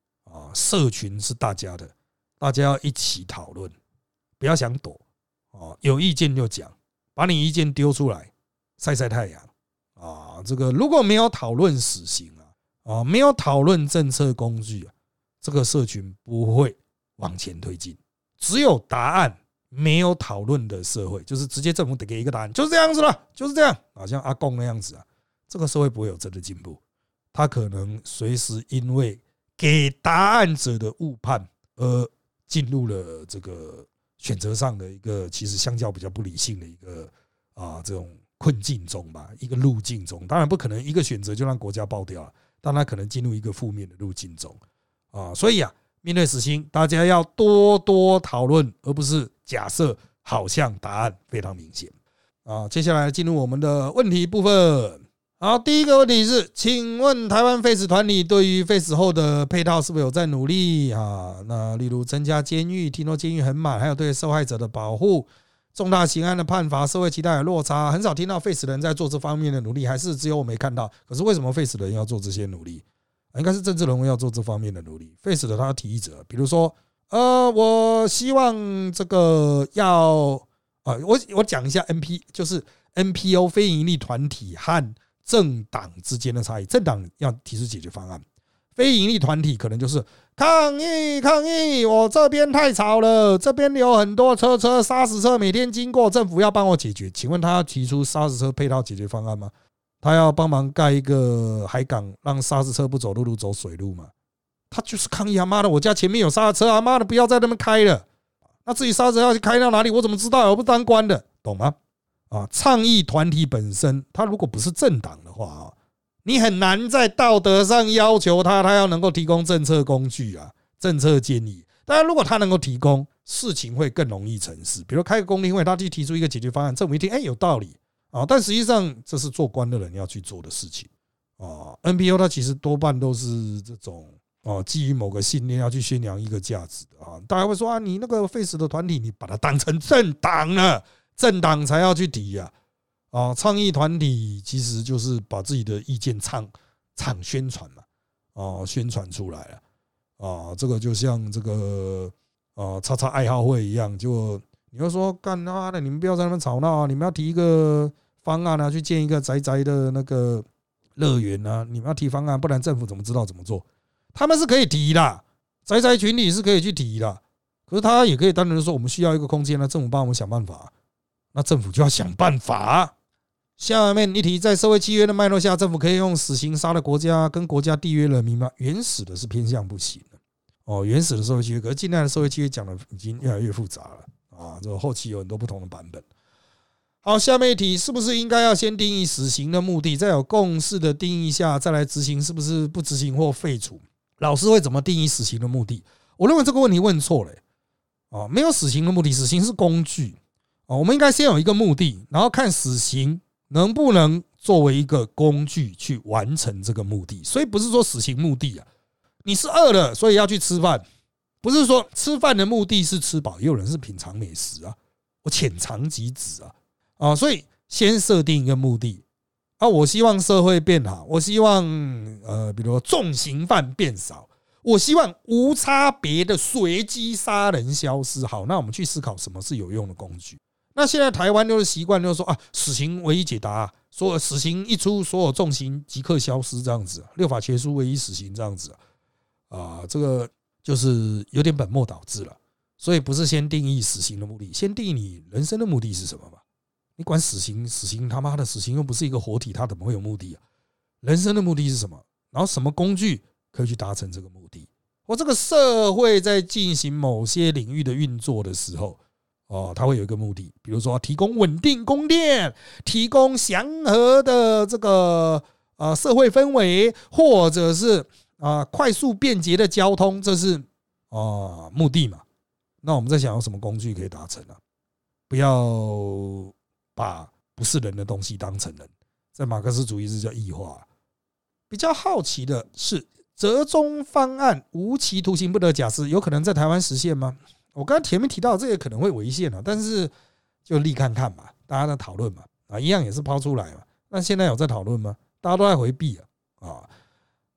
啊，社群是大家的，大家要一起讨论，不要想躲啊，有意见就讲，把你意见丢出来，晒晒太阳啊。这个如果没有讨论死刑啊，啊，没有讨论政策工具啊，这个社群不会往前推进。只有答案没有讨论的社会，就是直接政府得给一个答案，就是这样子了，就是这样，好像阿共那样子啊，这个社会不会有真的进步，他可能随时因为给答案者的误判而进入了这个选择上的一个其实相较比较不理性的一个啊这种困境中吧，一个路径中。当然不可能一个选择就让国家爆掉了，但他可能进入一个负面的路径中啊。所以啊，面对死刑，大家要多多讨论，而不是假设好像答案非常明显啊。接下来进入我们的问题部分。好，第一个问题是，请问台湾废死团体对于废死后的配套是否有在努力啊？那例如增加监狱，听说监狱很满，还有对受害者的保护，重大刑案的判罚，社会期待有落差，很少听到废死人在做这方面的努力，还是只有我没看到？可是为什么废死人要做这些努力？应该是政治人物要做这方面的努力。废死的他要提议者，比如说，呃，我希望这个要啊，我我讲一下 N P， 就是 N P O 非营利团体和政党之间的差异。政党要提出解决方案，非营利团体可能就是抗议抗议，我这边太吵了，这边有很多车车砂石车每天经过，政府要帮我解决。请问他要提出砂石车配套解决方案吗？他要帮忙盖一个海港，让砂石车不走陆路走水路嘛？他就是抗议啊！妈的，我家前面有砂石车啊！妈的，不要在那边开了。那至于砂石车要去开到哪里，我怎么知道？我不当官的，懂吗？啊，倡议团体本身，他如果不是政党的话啊，你很难在道德上要求他，他要能够提供政策工具啊、政策建议。当然，如果他能够提供，事情会更容易成事。比如开个公听会，他去提出一个解决方案，政府一听，哎，有道理啊。但实际上，这是做官的人要去做的事情啊。N P O 它其实多半都是这种哦，基于某个信念要去宣扬一个价值的啊。大家会说啊，你那个废死的团体，你把它当成政党了。政党才要去提啊！啊，倡议团体其实就是把自己的意见唱唱宣传嘛，啊，宣传出来了啊，这个就像这个啊，叉叉爱好会一样，就你会说干妈的，你们不要在那边吵闹啊，你们要提一个方案啊，去建一个宅宅的那个乐园啊，你们要提方案，不然政府怎么知道怎么做？他们是可以提的，宅宅群体是可以去提的，可是他也可以单纯的说，我们需要一个空间，那政府帮我们想办法。那政府就要想办法。下面一题，在社会契约的脉络下，政府可以用死刑杀了国家跟国家缔约人民吗？原始的是偏向不行的哦，原始的社会契约，可是近代的社会契约讲的已经越来越复杂了啊，这后期有很多不同的版本。好，下面一题，是不是应该要先定义死刑的目的，在有共识的定义下再来执行？是不是不执行或废除？老师会怎么定义死刑的目的？我认为这个问题问错了啊，没有死刑的目的，死刑是工具。我们应该先有一个目的，然后看死刑能不能作为一个工具去完成这个目的。所以不是说死刑目的啊，你是饿了所以要去吃饭，不是说吃饭的目的是吃饱，也有人是品尝美食啊，我浅尝即止啊啊！所以先设定一个目的啊，我希望社会变好，我希望呃，比如说重刑犯变少，我希望无差别的随机杀人消失。好，那我们去思考什么是有用的工具。那现在台湾就是习惯，就是说啊，死刑唯一解答，说死刑一出，所有重刑即刻消失这样子，六法全书唯一死刑这样子啊，这个就是有点本末倒置了。所以不是先定义死刑的目的，先定义你人生的目的是什么吧？你管死刑，死刑他妈的死刑又不是一个活体，它怎么会有目的啊？人生的目的是什么？然后什么工具可以去达成这个目的？或这个社会在进行某些领域的运作的时候。哦，它会有一个目的，比如说提供稳定供电，提供祥和的这个呃社会氛围，或者是啊快速便捷的交通，这是啊目的嘛？那我们在想有什么工具可以达成啊？不要把不是人的东西当成人，在马克思主义是叫异化。比较好奇的是，折中方案无期徒刑不得假释，有可能在台湾实现吗？我刚才前面提到这个可能会违宪啊，但是就立看看嘛，大家在讨论嘛，啊，一样也是抛出来嘛。那现在有在讨论吗？大家都在回避啊，啊。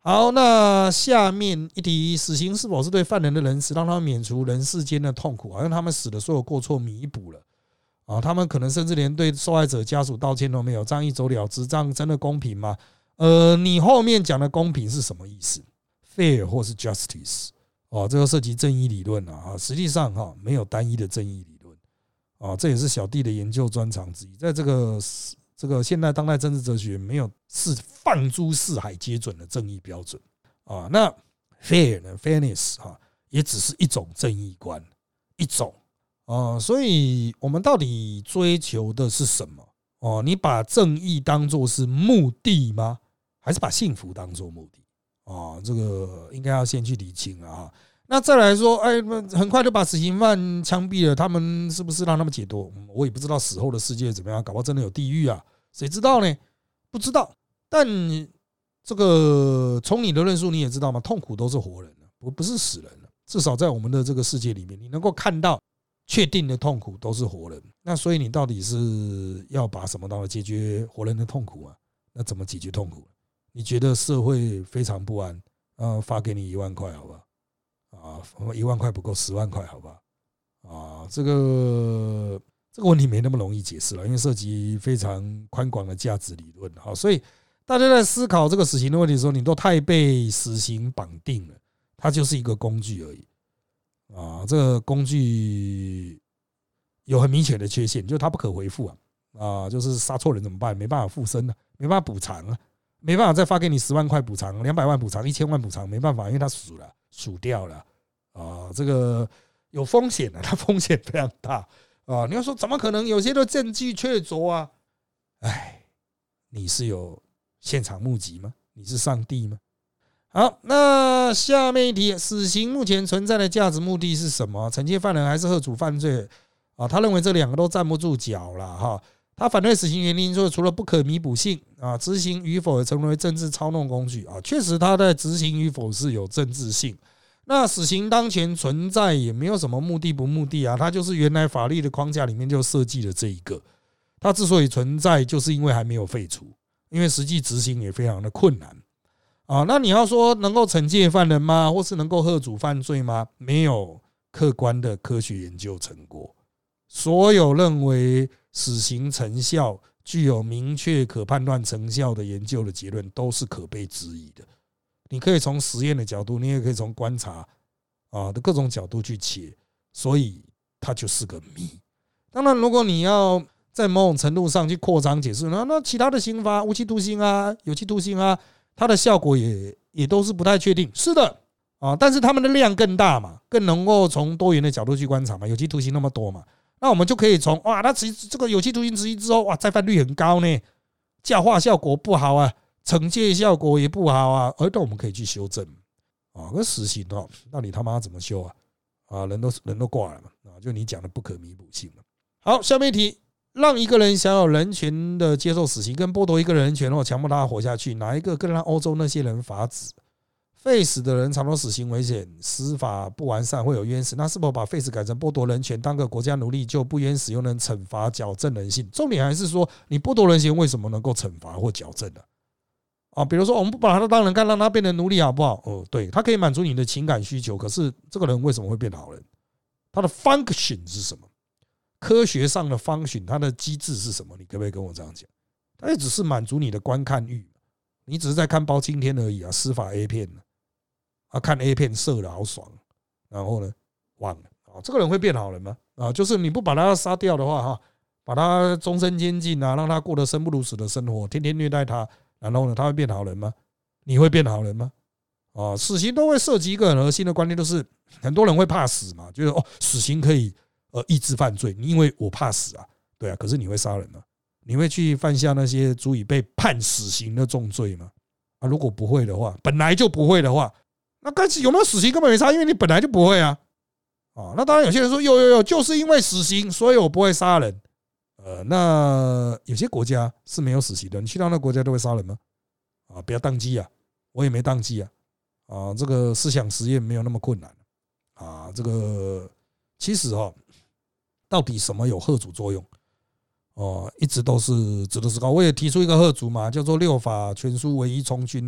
好，那下面一题，死刑是否是对犯人的仁慈，让他们免除人世间的痛苦，好像他们死的所有过错弥补了啊？他们可能甚至连对受害者家属道歉都没有，这样一走了之，这样真的公平吗？呃，你后面讲的公平是什么意思 ？fair 或是 justice 哦，这个涉及正义理论啊，实际上哈没有单一的正义理论啊，这也是小弟的研究专长之一，在这个。这个现代当代政治哲学没有是放诸四海皆准的正义标准啊，那 fair 呢 fairness 哈也只是一种正义观，一种啊，所以我们到底追求的是什么？哦，你把正义当作是目的吗？还是把幸福当作目的？啊，这个应该要先去理清了哈。那再来说，哎，很快就把死刑犯枪毙了，他们是不是让他们解脱？我也不知道死后的世界怎么样，搞不好真的有地狱啊，谁知道呢？不知道。但这个从你的论述你也知道嘛，痛苦都是活人的，不不是死人的。至少在我们的这个世界里面，你能够看到确定的痛苦都是活人。那所以你到底是要把什么当做解决活人的痛苦啊？那怎么解决痛苦？你觉得社会非常不安，呃，发给你一万块，好不好？啊，一万块不够，十万块，好不好？啊，这个这个问题没那么容易解释了，因为涉及非常宽广的价值理论。好，所以大家在思考这个死刑的问题的时候，你都太被死刑绑定了，它就是一个工具而已。啊，这个工具有很明显的缺陷，就是它不可回复啊。啊，就是杀错人怎么办？没办法复生了，没办法补偿啊，没办法再发给你十万块补偿、两百万补偿、一千万补偿，没办法，因为它数了。数掉了啊，这个有风险的，它风险非常大啊！你要说怎么可能？有些都证据确凿啊！哎，你是有现场目击吗？你是上帝吗？好，那下面一题，死刑目前存在的价值目的是什么？惩戒犯人还是吓阻犯罪啊？他认为这两个都站不住脚了哈。他反对死刑原因说，除了不可弥补性啊，执行与否也成为政治操弄工具啊。确实，他的执行与否是有政治性。那死刑当前存在也没有什么目的不目的啊，它就是原来法律的框架里面就设计了这一个。它之所以存在，就是因为还没有废除，因为实际执行也非常的困难啊。那你要说能够惩戒犯人吗？或是能够吓阻犯罪吗？没有客观的科学研究成果。所有认为死刑成效、具有明确可判断成效的研究的结论都是可被质疑的。你可以从实验的角度，你也可以从观察啊的各种角度去切，所以它就是个谜。当然，如果你要在某种程度上去扩张解释，那那其他的刑罚，无期徒刑啊、有期徒刑啊，它的效果也也都是不太确定。是的啊，但是他们的量更大嘛，更能够从多元的角度去观察嘛。有期徒刑那么多嘛。那我们就可以从哇，它其实这个有期徒刑执行之后，哇，再犯率很高呢，教化效果不好啊，惩戒效果也不好啊，而但我们可以去修正啊。可死刑哦，到底他妈怎么修啊？啊，人都人都挂了嘛，啊，就你讲的不可弥补性嘛。好，下面一题，让一个人享有人权的接受死刑，跟剥夺一个人权或强迫他活下去，哪一个更让欧洲那些人法子？废死的人常有死刑危险，司法不完善会有冤死。那是否把废死改成剥夺人权，当个国家奴隶就不冤死，又能惩罚矫正人性？重点还是说，你剥夺人权为什么能够惩罚或矫正呢？啊，比如说我们不把他当人看，让他变成奴隶好不好？哦，对，他可以满足你的情感需求，可是这个人为什么会变好人？他的 function 是什么？科学上的 function， 它的机制是什么？你可不可以跟我这样讲？他也只是满足你的观看欲，你只是在看包青天而已啊，司法 A 片啊，看 A 片射了好爽，然后呢忘了啊，这个人会变好人吗？啊，就是你不把他杀掉的话哈，把他终身监禁啊，让他过得生不如死的生活，天天虐待他，然后呢他会变好人吗？你会变好人吗？啊，死刑都会涉及一个很核心的观念，就是很多人会怕死嘛，就是哦，死刑可以呃抑制犯罪，因为我怕死啊，对啊，可是你会杀人吗？你会去犯下那些足以被判死刑的重罪吗？啊，如果不会的话，本来就不会的话，那干有没有死刑根本没差，因为你本来就不会啊。啊，那当然有些人说有有有，就是因为死刑，所以我不会杀人。呃，那有些国家是没有死刑的，你去到那国家都会杀人吗？啊，不要当机啊，我也没当机啊。啊，这个思想实验没有那么困难啊。这个其实哈，到底什么有吓阻作用？哦，一直都是值得思考。我也提出一个吓阻嘛，叫做六法全书唯一充军呢。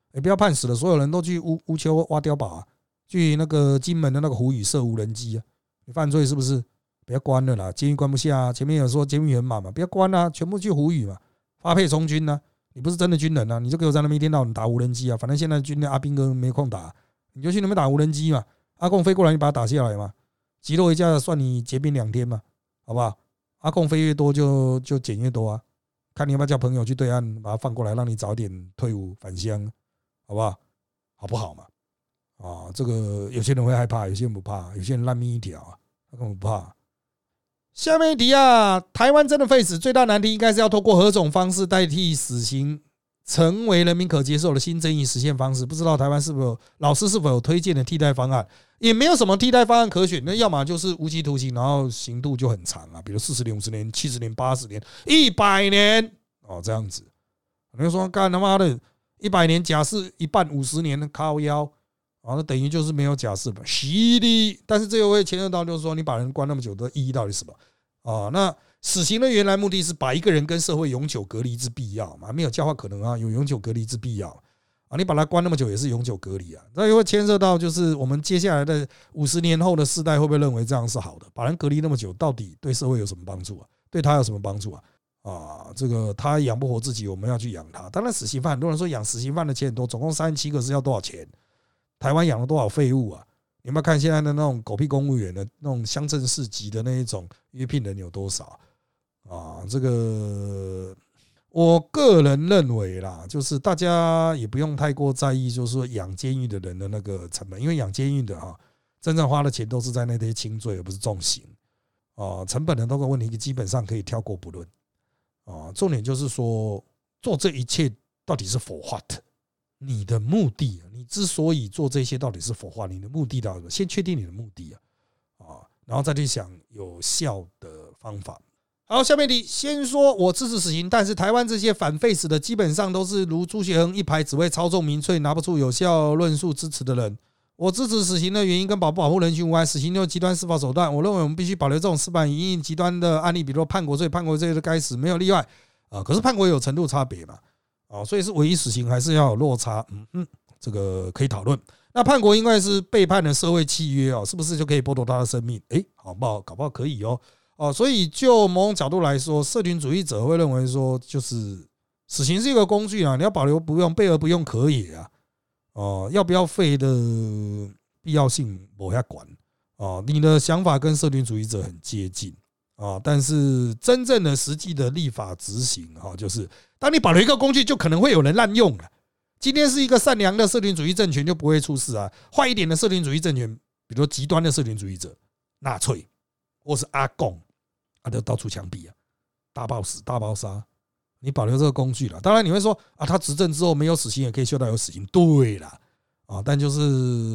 也不要判死了，所有人都去乌乌丘挖碉堡啊，去那个金门的那个湖宇射无人机啊，你犯罪是不是？不要关了啦，监狱关不下啊。前面有说监狱很满嘛，不要关啊，全部去湖宇嘛，发配从军啊。你不是真的军人啊，你就给我在那边一天到晚打无人机啊，反正现在军人阿兵哥没空打，你就去那边打无人机嘛。阿贡飞过来，你把他打下来嘛，击落一架算你结兵两天嘛，好不好？阿贡飞越多就就减越多啊，看你要不要叫朋友去对岸把他放过来，让你早点退伍返乡，好不好？好不好嘛？啊，这个有些人会害怕，有些人不怕，有些人烂命一条啊，他根本不怕。下面一题啊，台湾真的废死最大难题应该是要透过何种方式代替死刑，成为人民可接受的新正义实现方式？不知道台湾是否有老师是否有推荐的替代方案？也没有什么替代方案可选，那要么就是无期徒刑，然后刑度就很长啊，比如四十年、五十年、七十年、八十年、一百年哦，这样子。你就说干他妈的，一百年假释一半五十年的靠腰，啊，那等于就是没有假释吧？犀利，但是这又会牵涉到，就是说你把人关那么久的意义到底是什么啊？那死刑的原来目的是把一个人跟社会永久隔离之必要嘛，没有教化可能啊，有永久隔离之必要啊。你把他关那么久也是永久隔离啊，那又会牵涉到就是我们接下来的五十年后的世代会不会认为这样是好的？把人隔离那么久，到底对社会有什么帮助啊？对他有什么帮助啊？啊，这个他养不活自己，我们要去养他。当然，死刑犯很多人说养死刑犯的钱很多，总共三十七个是要多少钱？台湾养了多少废物啊？你有没有看现在的那种狗屁公务员的那种乡镇市级的那一种约聘人有多少啊？这个我个人认为啦，就是大家也不用太过在意，就是说养监狱的人的那个成本，因为养监狱的哈，真正花的钱都是在那些轻罪，而不是重刑啊。成本的那个问题基本上可以跳过不论啊。重点就是说，做这一切到底是 for what？你的目的，你之所以做这些，到底是否化？你的目的到底先确定你的目的啊，然后再去想有效的方法。好，下面题先说，我支持死刑，但是台湾这些反废死的，基本上都是如朱学恒一排只会操纵民粹，拿不出有效论述支持的人。我支持死刑的原因跟保不保护人群无关，死刑就是极端司法手段。我认为我们必须保留这种司法因应极端的案例，比如说叛国罪，叛国罪的该死，没有例外啊。可是叛国有程度差别嘛。啊，所以是唯一死刑还是要有落差，嗯嗯，这个可以讨论。那叛国应该是背叛了社会契约哦，是不是就可以剥夺他的生命？哎，好不好？搞不好可以哦。哦，所以就某种角度来说，社群主义者会认为说，就是死刑是一个工具啊，你要保留不用，备而不用可以啊。哦，要不要废的必要性我要管哦。你的想法跟社群主义者很接近。啊，但是真正的实际的立法执行哈，就是当你保留一个工具，就可能会有人滥用了。今天是一个善良的社群主义政权，就不会出事啊。坏一点的社群主义政权，比如说极端的社群主义者，纳粹或是阿共，啊，就到处枪毙啊，大爆死、大爆杀。你保留这个工具了，当然你会说啊，他执政之后没有死刑也可以修到有死刑，对啦，啊，但就是。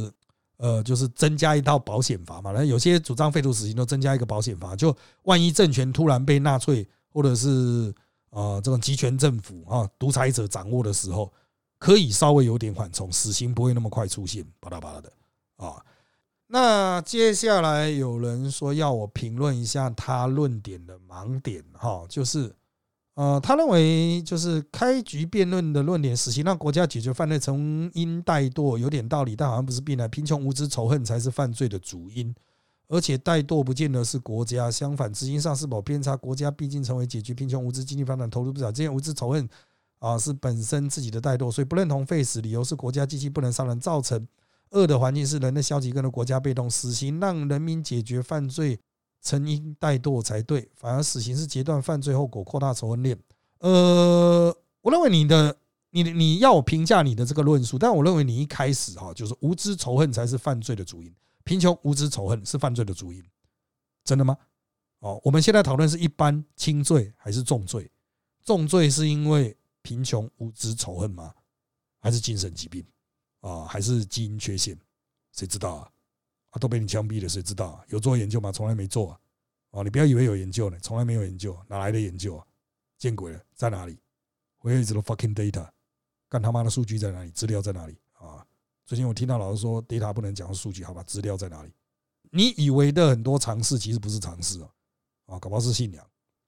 呃，就是增加一套保险法嘛，那有些主张废除死刑都增加一个保险法，就万一政权突然被纳粹或者是呃这种集权政府啊独裁者掌握的时候，可以稍微有点缓冲，死刑不会那么快出现，巴拉巴拉的啊。那接下来有人说要我评论一下他论点的盲点哈，就是呃，他认为就是开局辩论的论点，死刑让国家解决犯罪成因怠惰有点道理，但好像不是必然。贫穷、无知、仇恨才是犯罪的主因，而且怠惰不见得是国家，相反，执行上是否偏差，国家毕竟成为解决贫穷、无知、经济发展投入不少。这些无知、仇恨啊，是本身自己的怠惰，所以不认同废死，理由是国家机器不能杀人，造成恶的环境是人的消极，跟着国家被动。死刑让人民解决犯罪成因怠惰才对，反而死刑是截断犯罪后果，扩大仇恨链。呃，我认为你的你你要我评价你的这个论述，但我认为你一开始哈就是无知仇恨才是犯罪的主因，贫穷无知仇恨是犯罪的主因，真的吗？哦，我们现在讨论是一般轻罪还是重罪？重罪是因为贫穷无知仇恨吗？还是精神疾病啊？还是基因缺陷？谁知道啊？都被你枪毙了，谁知道啊？有做研究吗？从来没做啊！哦，你不要以为有研究呢，从来没有研究，哪来的研究啊？见鬼了，在哪里 ？Where is the fucking data？ 干他妈的数据在哪里？资料在哪里啊？最近我听到老师说 data 不能讲数据，好吧？资料在哪里？你以为的很多尝试其实不是尝试啊，啊，搞不好是信仰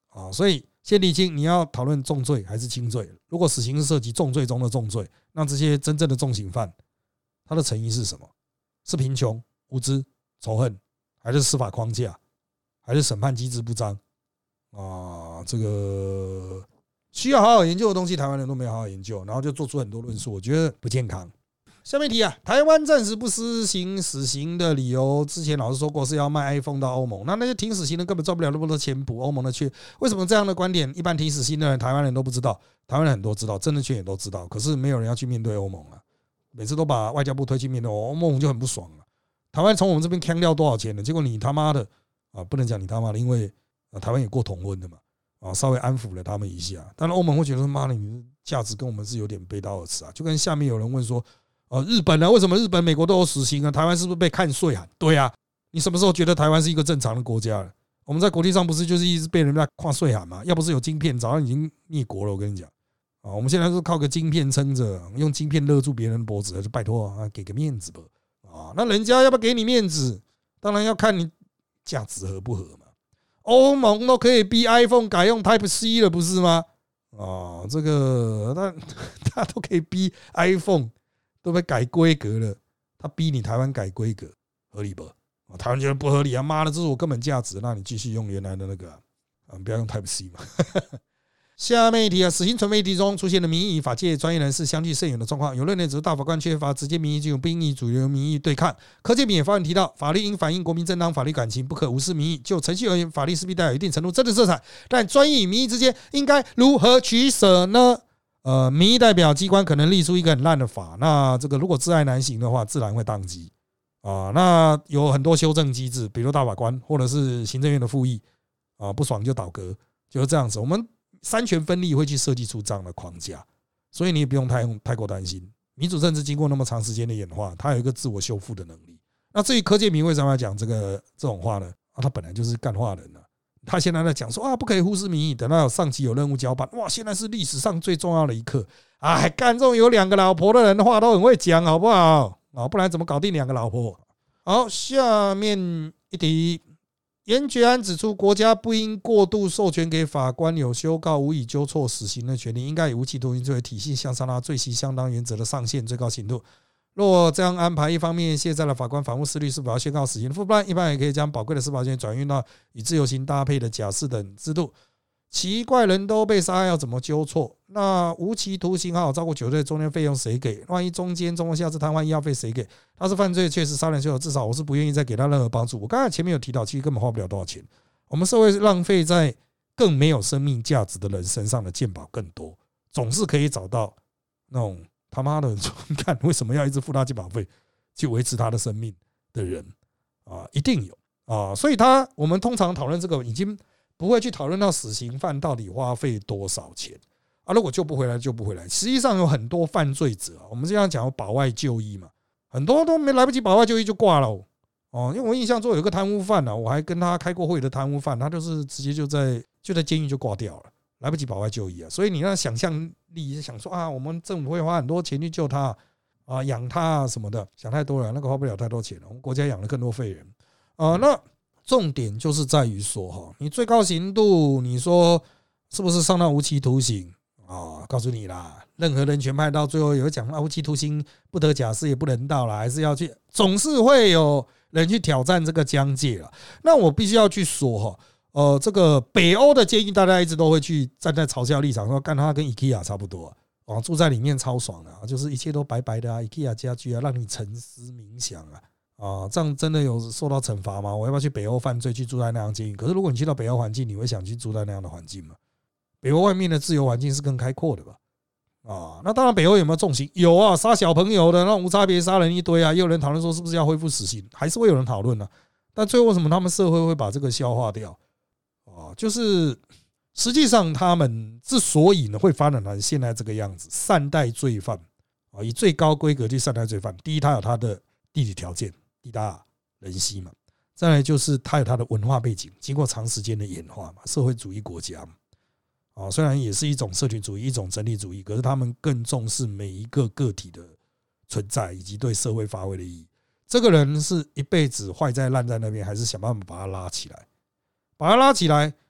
啊，所以先厘清你要讨论重罪还是轻罪。如果死刑是涉及重罪中的重罪，那这些真正的重刑犯，他的成因是什么？是贫穷、无知、仇恨，还是司法框架，还是审判机制不彰啊？这个需要好好研究的东西，台湾人都没有好好研究，然后就做出很多论述，我觉得不健康。下面一题啊，台湾暂时不施行死刑的理由，之前老师说过是要卖 iPhone 到欧盟，那那些停死刑的根本赚不了那么多钱补欧盟的缺。为什么这样的观点一般停死刑的人台湾人都不知道？台湾人很多知道，政治圈也都知道，可是没有人要去面对欧盟啊，每次都把外交部推去面对欧盟，就很不爽啊。台湾从我们这边坑掉多少钱呢？结果你他妈的啊，不能讲你他妈的，因为台湾也过同婚的嘛，啊，稍微安抚了他们一下。但是欧盟会觉得妈的，你价值跟我们是有点背道而驰啊。就跟下面有人问说，哦，日本呢？为什么日本、美国都有死刑啊？台湾是不是被看税啊？对啊，你什么时候觉得台湾是一个正常的国家了？我们在国际上不是就是一直被人家跨税函吗？要不是有晶片，早上已经灭国了。我跟你讲啊，我们现在是靠个晶片撑着，用晶片勒住别人的脖子，就拜托啊，给个面子吧啊！那人家要不要给你面子？当然要看你价值合不合嘛。欧盟都可以逼 iPhone 改用 Type C 了，不是吗？啊，这个那他都可以逼 iPhone。都被改规格了，他逼你台湾改规格，合理不？台湾觉得不合理啊！妈的，这是我根本价值，那你继续用原来的那个啊，不要用 Type C 嘛。下面一题啊，死刑存废题中出现了民意与法界专业人士相距甚远的状况，有论点指出大法官缺乏直接民意进入不应以主流民意对抗。柯建铭也发言提到，法律应反映国民正当法律感情，不可无视民意。就程序而言，法律势必带有一定程度政治色彩，但专业与民意之间应该如何取舍呢？呃，民意代表机关可能立出一个很烂的法，那这个如果窒碍难行的话，自然会当机啊。那有很多修正机制，比如大法官或者是行政院的复议啊，不爽就倒戈，就是这样子。我们三权分立会去设计出这样的框架，所以你也不用太太过担心。民主政治经过那么长时间的演化，它有一个自我修复的能力。那至于柯建铭为什么要讲这个这种话呢？啊，他本来就是干话人啊。他现在在讲说啊，不可以忽视民意。等到有上级有任务交办，哇，现在是历史上最重要的一刻。哎，干这种有两个老婆的人的话都很会讲，好不好？啊，不然怎么搞定两个老婆？好，下面一题，严决安指出，国家不应过度授权给法官有修告无以纠错死刑的权利，应该以无期徒刑作为体系向上拉最息相当原则的上限最高刑度。若这样安排，一方面卸载了法官反复思虑是否要宣告死刑的负担，一般也可以将宝贵的司法权转运到与自由刑搭配的假释等制度。奇怪，人都被杀害，要怎么纠错？那无期徒刑好好照顾酒醉，中间费用谁给？万一中间中下次瘫痪，医药费谁给？他是犯罪，确实杀人凶手，至少我是不愿意再给他任何帮助。我刚才前面有提到，其实根本花不了多少钱。我们社会浪费在更没有生命价值的人身上的健保更多，总是可以找到那种他妈的，你看为什么要一直付他健保费去维持他的生命的人啊，一定有啊。所以他我们通常讨论这个已经不会去讨论到死刑犯到底花费多少钱啊，如果救不回来救不回来。实际上有很多犯罪者，我们这样讲保外就医嘛，很多都没来不及保外就医就挂了哦。因为我印象中有一个贪污犯啊，我还跟他开过会的贪污犯，他就是直接就在就在监狱就挂掉了。来不及保外就医啊，所以你那想象力想说啊，我们政府会花很多钱去救他啊、养他啊什么的，想太多了，那个花不了太多钱了。我们国家养了更多废人啊。那重点就是在于说哈，你最高刑度，你说是不是上到无期徒刑啊？告诉你啦，任何人权派到最后有讲啊，无期徒刑不得假释也不人道啦，还是要去，总是会有人去挑战这个疆界了。那我必须要去说哈。呃，这个北欧的监狱，大家一直都会去站在嘲笑立场，说干他跟 IKEA 差不多啊，住在里面超爽的、啊，就是一切都白白的啊 ，IKEA 家具啊，让你沉思冥想啊，啊，这样真的有受到惩罚吗？我要不要去北欧犯罪去住在那样监狱？可是如果你去到北欧环境，你会想去住在那样的环境吗？北欧外面的自由环境是更开阔的吧？啊，那当然，北欧有没有重刑？有啊，杀小朋友的那种无差别杀人一堆啊，也有人讨论说是不是要恢复死刑，还是会有人讨论啊。但最后为什么他们社会会把这个消化掉？啊，就是实际上他们之所以呢会发展成现在这个样子，善待罪犯啊，以最高规格去善待罪犯。第一，他有他的地理条件，地大人稀嘛；再来就是他有他的文化背景，经过长时间的演化嘛，社会主义国家嘛。啊，虽然也是一种社群主义，一种整体主义，可是他们更重视每一个个体的存在以及对社会发挥的意义。这个人是一辈子坏在烂在那边，还是想办法把他拉起来？把他拉起来，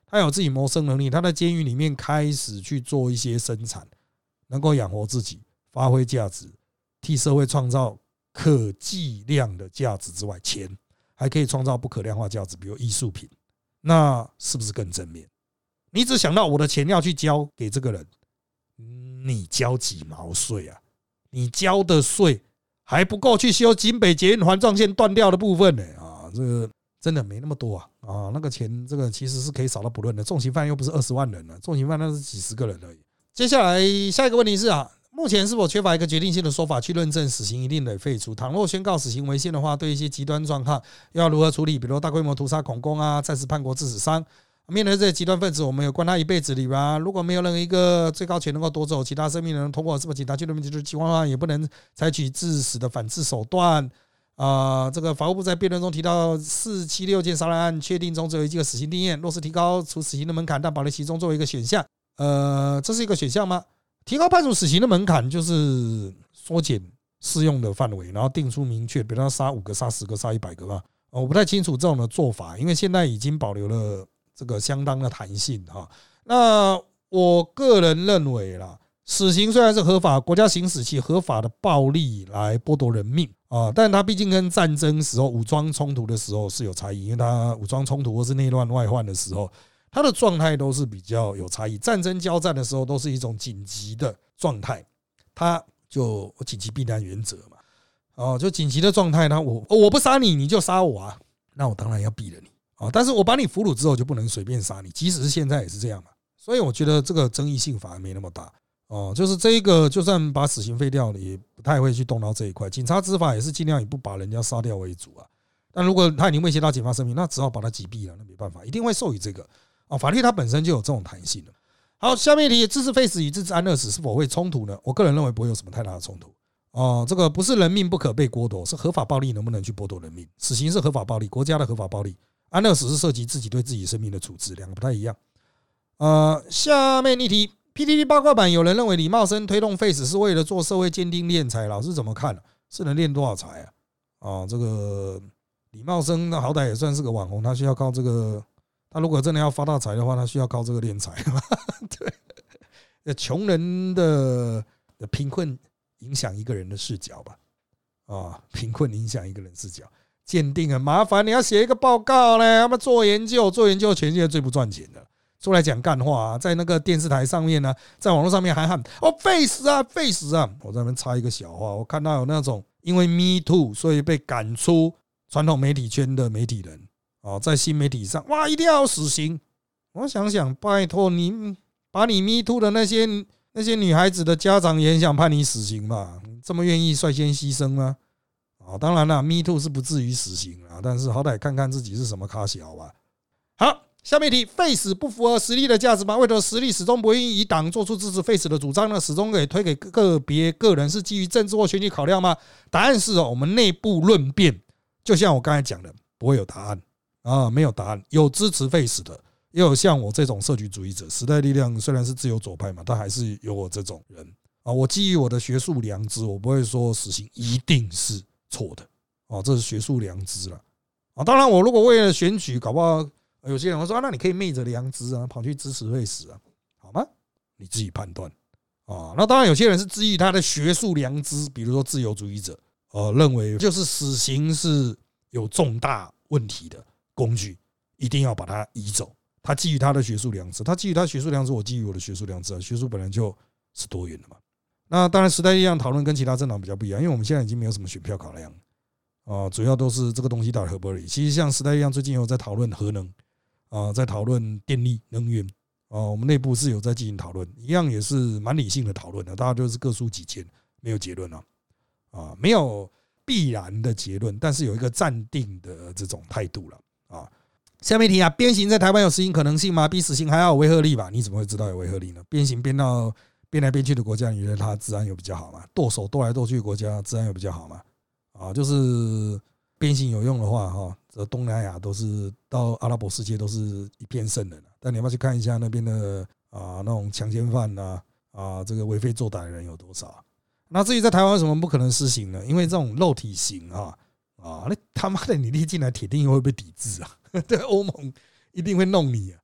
他有自己谋生能力，他在监狱里面开始去做一些生产，能够养活自己，发挥价值，替社会创造可计量的价值之外，钱还可以创造不可量化价值，比如艺术品，那是不是更正面？你只想到我的钱要去交给这个人，你交几毛税啊？你交的税还不够去修金北捷运环状线断掉的部分呢、欸、啊，这个真的没那么多啊啊，那个钱这个其实是可以少到不论的。重刑犯又不是二十万人了，重刑犯那是几十个人而已。接下来下一个问题是啊，目前是否缺乏一个决定性的说法去论证死刑一定得废除？倘若宣告死刑违宪的话，对一些极端状况要如何处理？比如大规模屠杀恐攻啊，再次叛国致死伤。面对这些极端分子，我们有关他一辈子里吧？如果没有任何一个最高权能够夺走其他生命的人，通过什么警察去人民就是情况下，也不能采取致死的反制手段。啊、呃，这个法务部在辩论中提到四七六件杀人案确定中只有一个死刑定验，若是提高处死刑的门槛，但保留其中作为一个选项，呃，这是一个选项吗？提高判处死刑的门槛就是缩减适用的范围，然后定出明确，比如说杀五个、杀十个、杀一百个嘛。我不太清楚这种的做法，因为现在已经保留了这个相当的弹性哈。那我个人认为啦，死刑虽然是合法，国家行使其合法的暴力来剥夺人命啊，但它毕竟跟战争时候武装冲突的时候是有差异，因为它武装冲突或是内乱外患的时候，它的状态都是比较有差异。战争交战的时候都是一种紧急的状态，它就紧急避难原则嘛，哦，就紧急的状态，那我我不杀你，你就杀我啊，那我当然要毙了你啊，但是我把你俘虏之后就不能随便杀你，即使是现在也是这样嘛。所以我觉得这个争议性反而没那么大。哦，就是这一个，就算把死刑废掉了，也不太会去动到这一块。警察执法也是尽量以不把人家杀掉为主啊。但如果他已经威胁到警方生命，那只好把他击毙了，那没办法，一定会授予这个。哦，法律它本身就有这种弹性的。好，下面一题，支持废死与支持安乐死是否会冲突呢？我个人认为不会有什么太大的冲突。哦，这个不是人命不可被剥夺，是合法暴力能不能去剥夺人命。死刑是合法暴力，国家的合法暴力；安乐死是涉及自己对自己生命的处置，两个不太一样。呃，下面一题。P T T 八卦版有人认为李茂生推动废死是为了做社会鉴定敛财，老师怎么看？是能敛多少财啊？啊，这个李茂生那好歹也算是个网红，他需要靠这个，他如果真的要发大财的话，他需要靠这个敛财。对，穷人的贫困影响一个人的视角吧？啊，贫困影响一个人视角，鉴定很麻烦，你要写一个报告呢，他们做研究，做研究全世界最不赚钱的。出来讲干话啊，在那个电视台上面呢，在网络上面还喊哦废死啊废死啊！我在那边插一个小话，我看到有那种因为 Me Too 所以被赶出传统媒体圈的媒体人哦，在新媒体上哇一定要有死刑。我想想，拜托你把你 Me Too 的那些那些女孩子的家长也很想判你死刑吧？这么愿意率先牺牲吗？啊，当然了 ，Me Too 是不至于死刑啊，但是好歹看看自己是什么咖小吧。好。下面一题，废死不符合实力的价值吗？为何实力始终不愿意以党做出支持废死的主张呢？始终给推给个别个人，是基于政治或选举考量吗？答案是哦，我们内部论辩，就像我刚才讲的，不会有答案啊，没有答案。有支持废死的，也有像我这种社群主义者。时代力量虽然是自由左派嘛，但还是有我这种人啊。我基于我的学术良知，我不会说死刑一定是错的啊，这是学术良知了啊。当然，我如果为了选举，搞不好。有些人会说、啊、那你可以昧着良知啊，跑去支持废死啊，好吗？你自己判断啊。那当然，有些人是基于他的学术良知，比如说自由主义者，呃，认为就是死刑是有重大问题的工具，一定要把它移走。他基于他的学术良知，他基于他学术良知，我基于我的学术良知啊。学术本来就是多元的嘛。那当然，时代力量讨论跟其他政党比较不一样，因为我们现在已经没有什么选票考量啊，主要都是这个东西到底合不合理。其实像时代力量最近有在讨论核能。啊，在讨论电力能源啊，我们内部是有在进行讨论，一样也是蛮理性的讨论的，大家就是各抒己见，没有结论啊，啊，没有必然的结论，但是有一个暂定的这种态度了啊。下面一题啊，鞭刑在台湾有实行可能性吗？比死刑还要有违和力吧？你怎么会知道有违和力呢？鞭刑鞭到鞭来鞭去的国家，你觉得它治安有比较好吗？剁手剁来剁去的国家，治安有比较好吗？啊，就是鞭刑有用的话，哈。东南亚都是到阿拉伯世界都是一片圣人，但你要不要去看一下那边的啊那种强奸犯啊啊这个为非作歹的人有多少？那至于在台湾为什么不可能施行呢？因为这种肉体刑啊啊，那他妈的你列进来，铁定会被抵制啊！对，欧盟一定会弄你啊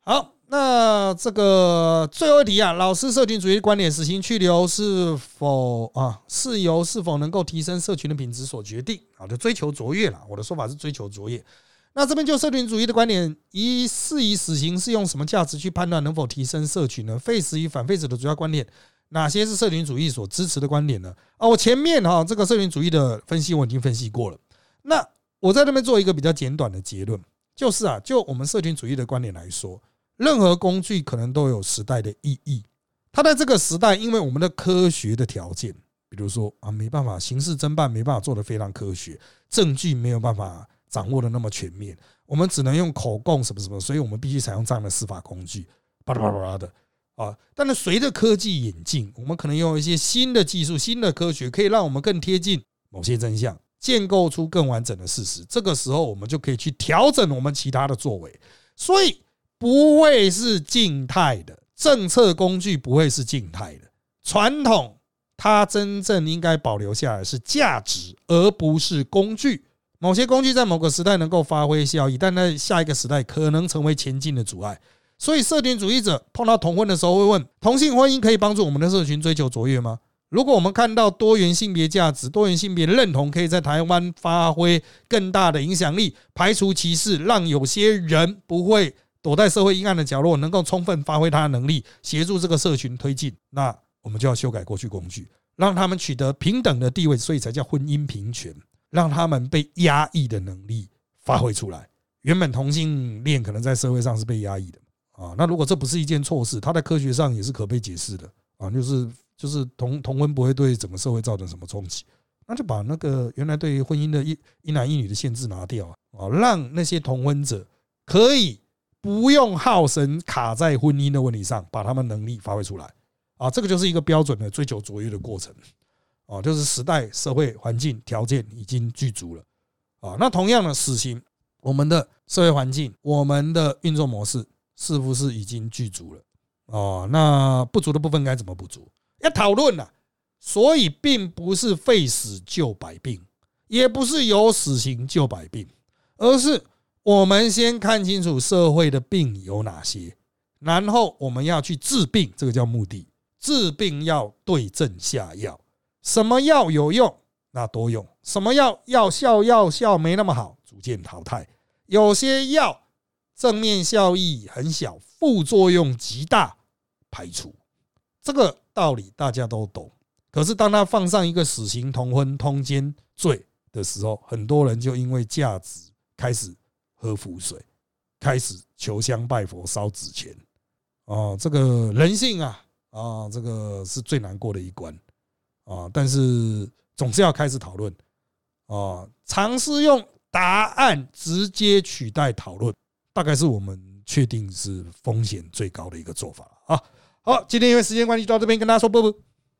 好，那这个最后一题啊，老师社群主义观点，死刑去留是否啊是由是否能够提升社群的品质所决定啊，就追求卓越啦。我的说法是追求卓越。那这边就社群主义的观点，以是以死刑是用什么价值去判断能否提升社群呢？废死与反废死的主要观点，哪些是社群主义所支持的观点呢？啊，我前面哈这个社群主义的分析我已经分析过了。那我在这边做一个比较简短的结论，就是啊，就我们社群主义的观点来说，任何工具可能都有时代的意义。它在这个时代，因为我们的科学的条件，比如说啊，没办法刑事侦办没办法做得非常科学，证据没有办法掌握的那么全面，我们只能用口供什么什么，所以我们必须采用这样的司法工具，巴拉巴拉巴拉的啊。但是随着科技演进，我们可能用一些新的技术、新的科学，可以让我们更贴近某些真相，建构出更完整的事实。这个时候，我们就可以去调整我们其他的作为，所以不会是静态的政策工具，不会是静态的传统。它真正应该保留下来是价值，而不是工具。某些工具在某个时代能够发挥效益，但在下一个时代可能成为前进的阻碍。所以社群主义者碰到同婚的时候会问，同性婚姻可以帮助我们的社群追求卓越吗？如果我们看到多元性别价值、多元性别认同可以在台湾发挥更大的影响力，排除歧视，让有些人不会躲在社会阴暗的角落，能够充分发挥他的能力，协助这个社群推进，那我们就要修改过去工具，让他们取得平等的地位，所以才叫婚姻平权，让他们被压抑的能力发挥出来。原本同性恋可能在社会上是被压抑的啊，那如果这不是一件错事，它在科学上也是可被解释的啊，就是就是同同婚不会对整个社会造成什么冲击，那就把那个原来对婚姻的一一男一女的限制拿掉啊，让那些同婚者可以不用耗神卡在婚姻的问题上，把他们能力发挥出来啊，这个就是一个标准的追求卓越的过程啊，就是时代、社会环境条件已经具足了啊。那同样的死刑，我们的社会环境、我们的运作模式是不是已经具足了啊？那不足的部分该怎么补足？要讨论了。所以并不是废死救百病，也不是有死刑救百病，而是我们先看清楚社会的病有哪些，然后我们要去治病，这个叫目的。治病要对症下药，什么药有用那多用，什么药药效药效没那么好逐渐淘汰，有些药正面效益很小，副作用极大排除。这个道理大家都懂，可是当他放上一个死刑、同婚、通奸罪的时候，很多人就因为价值开始喝符水，开始求香拜佛烧纸钱啊，这个人性啊啊，这个是最难过的一关啊。但是总是要开始讨论啊，尝试用答案直接取代讨论，大概是我们确定是风险最高的一个做法啊。好，今天因为时间关系，到这边跟大家说拜拜。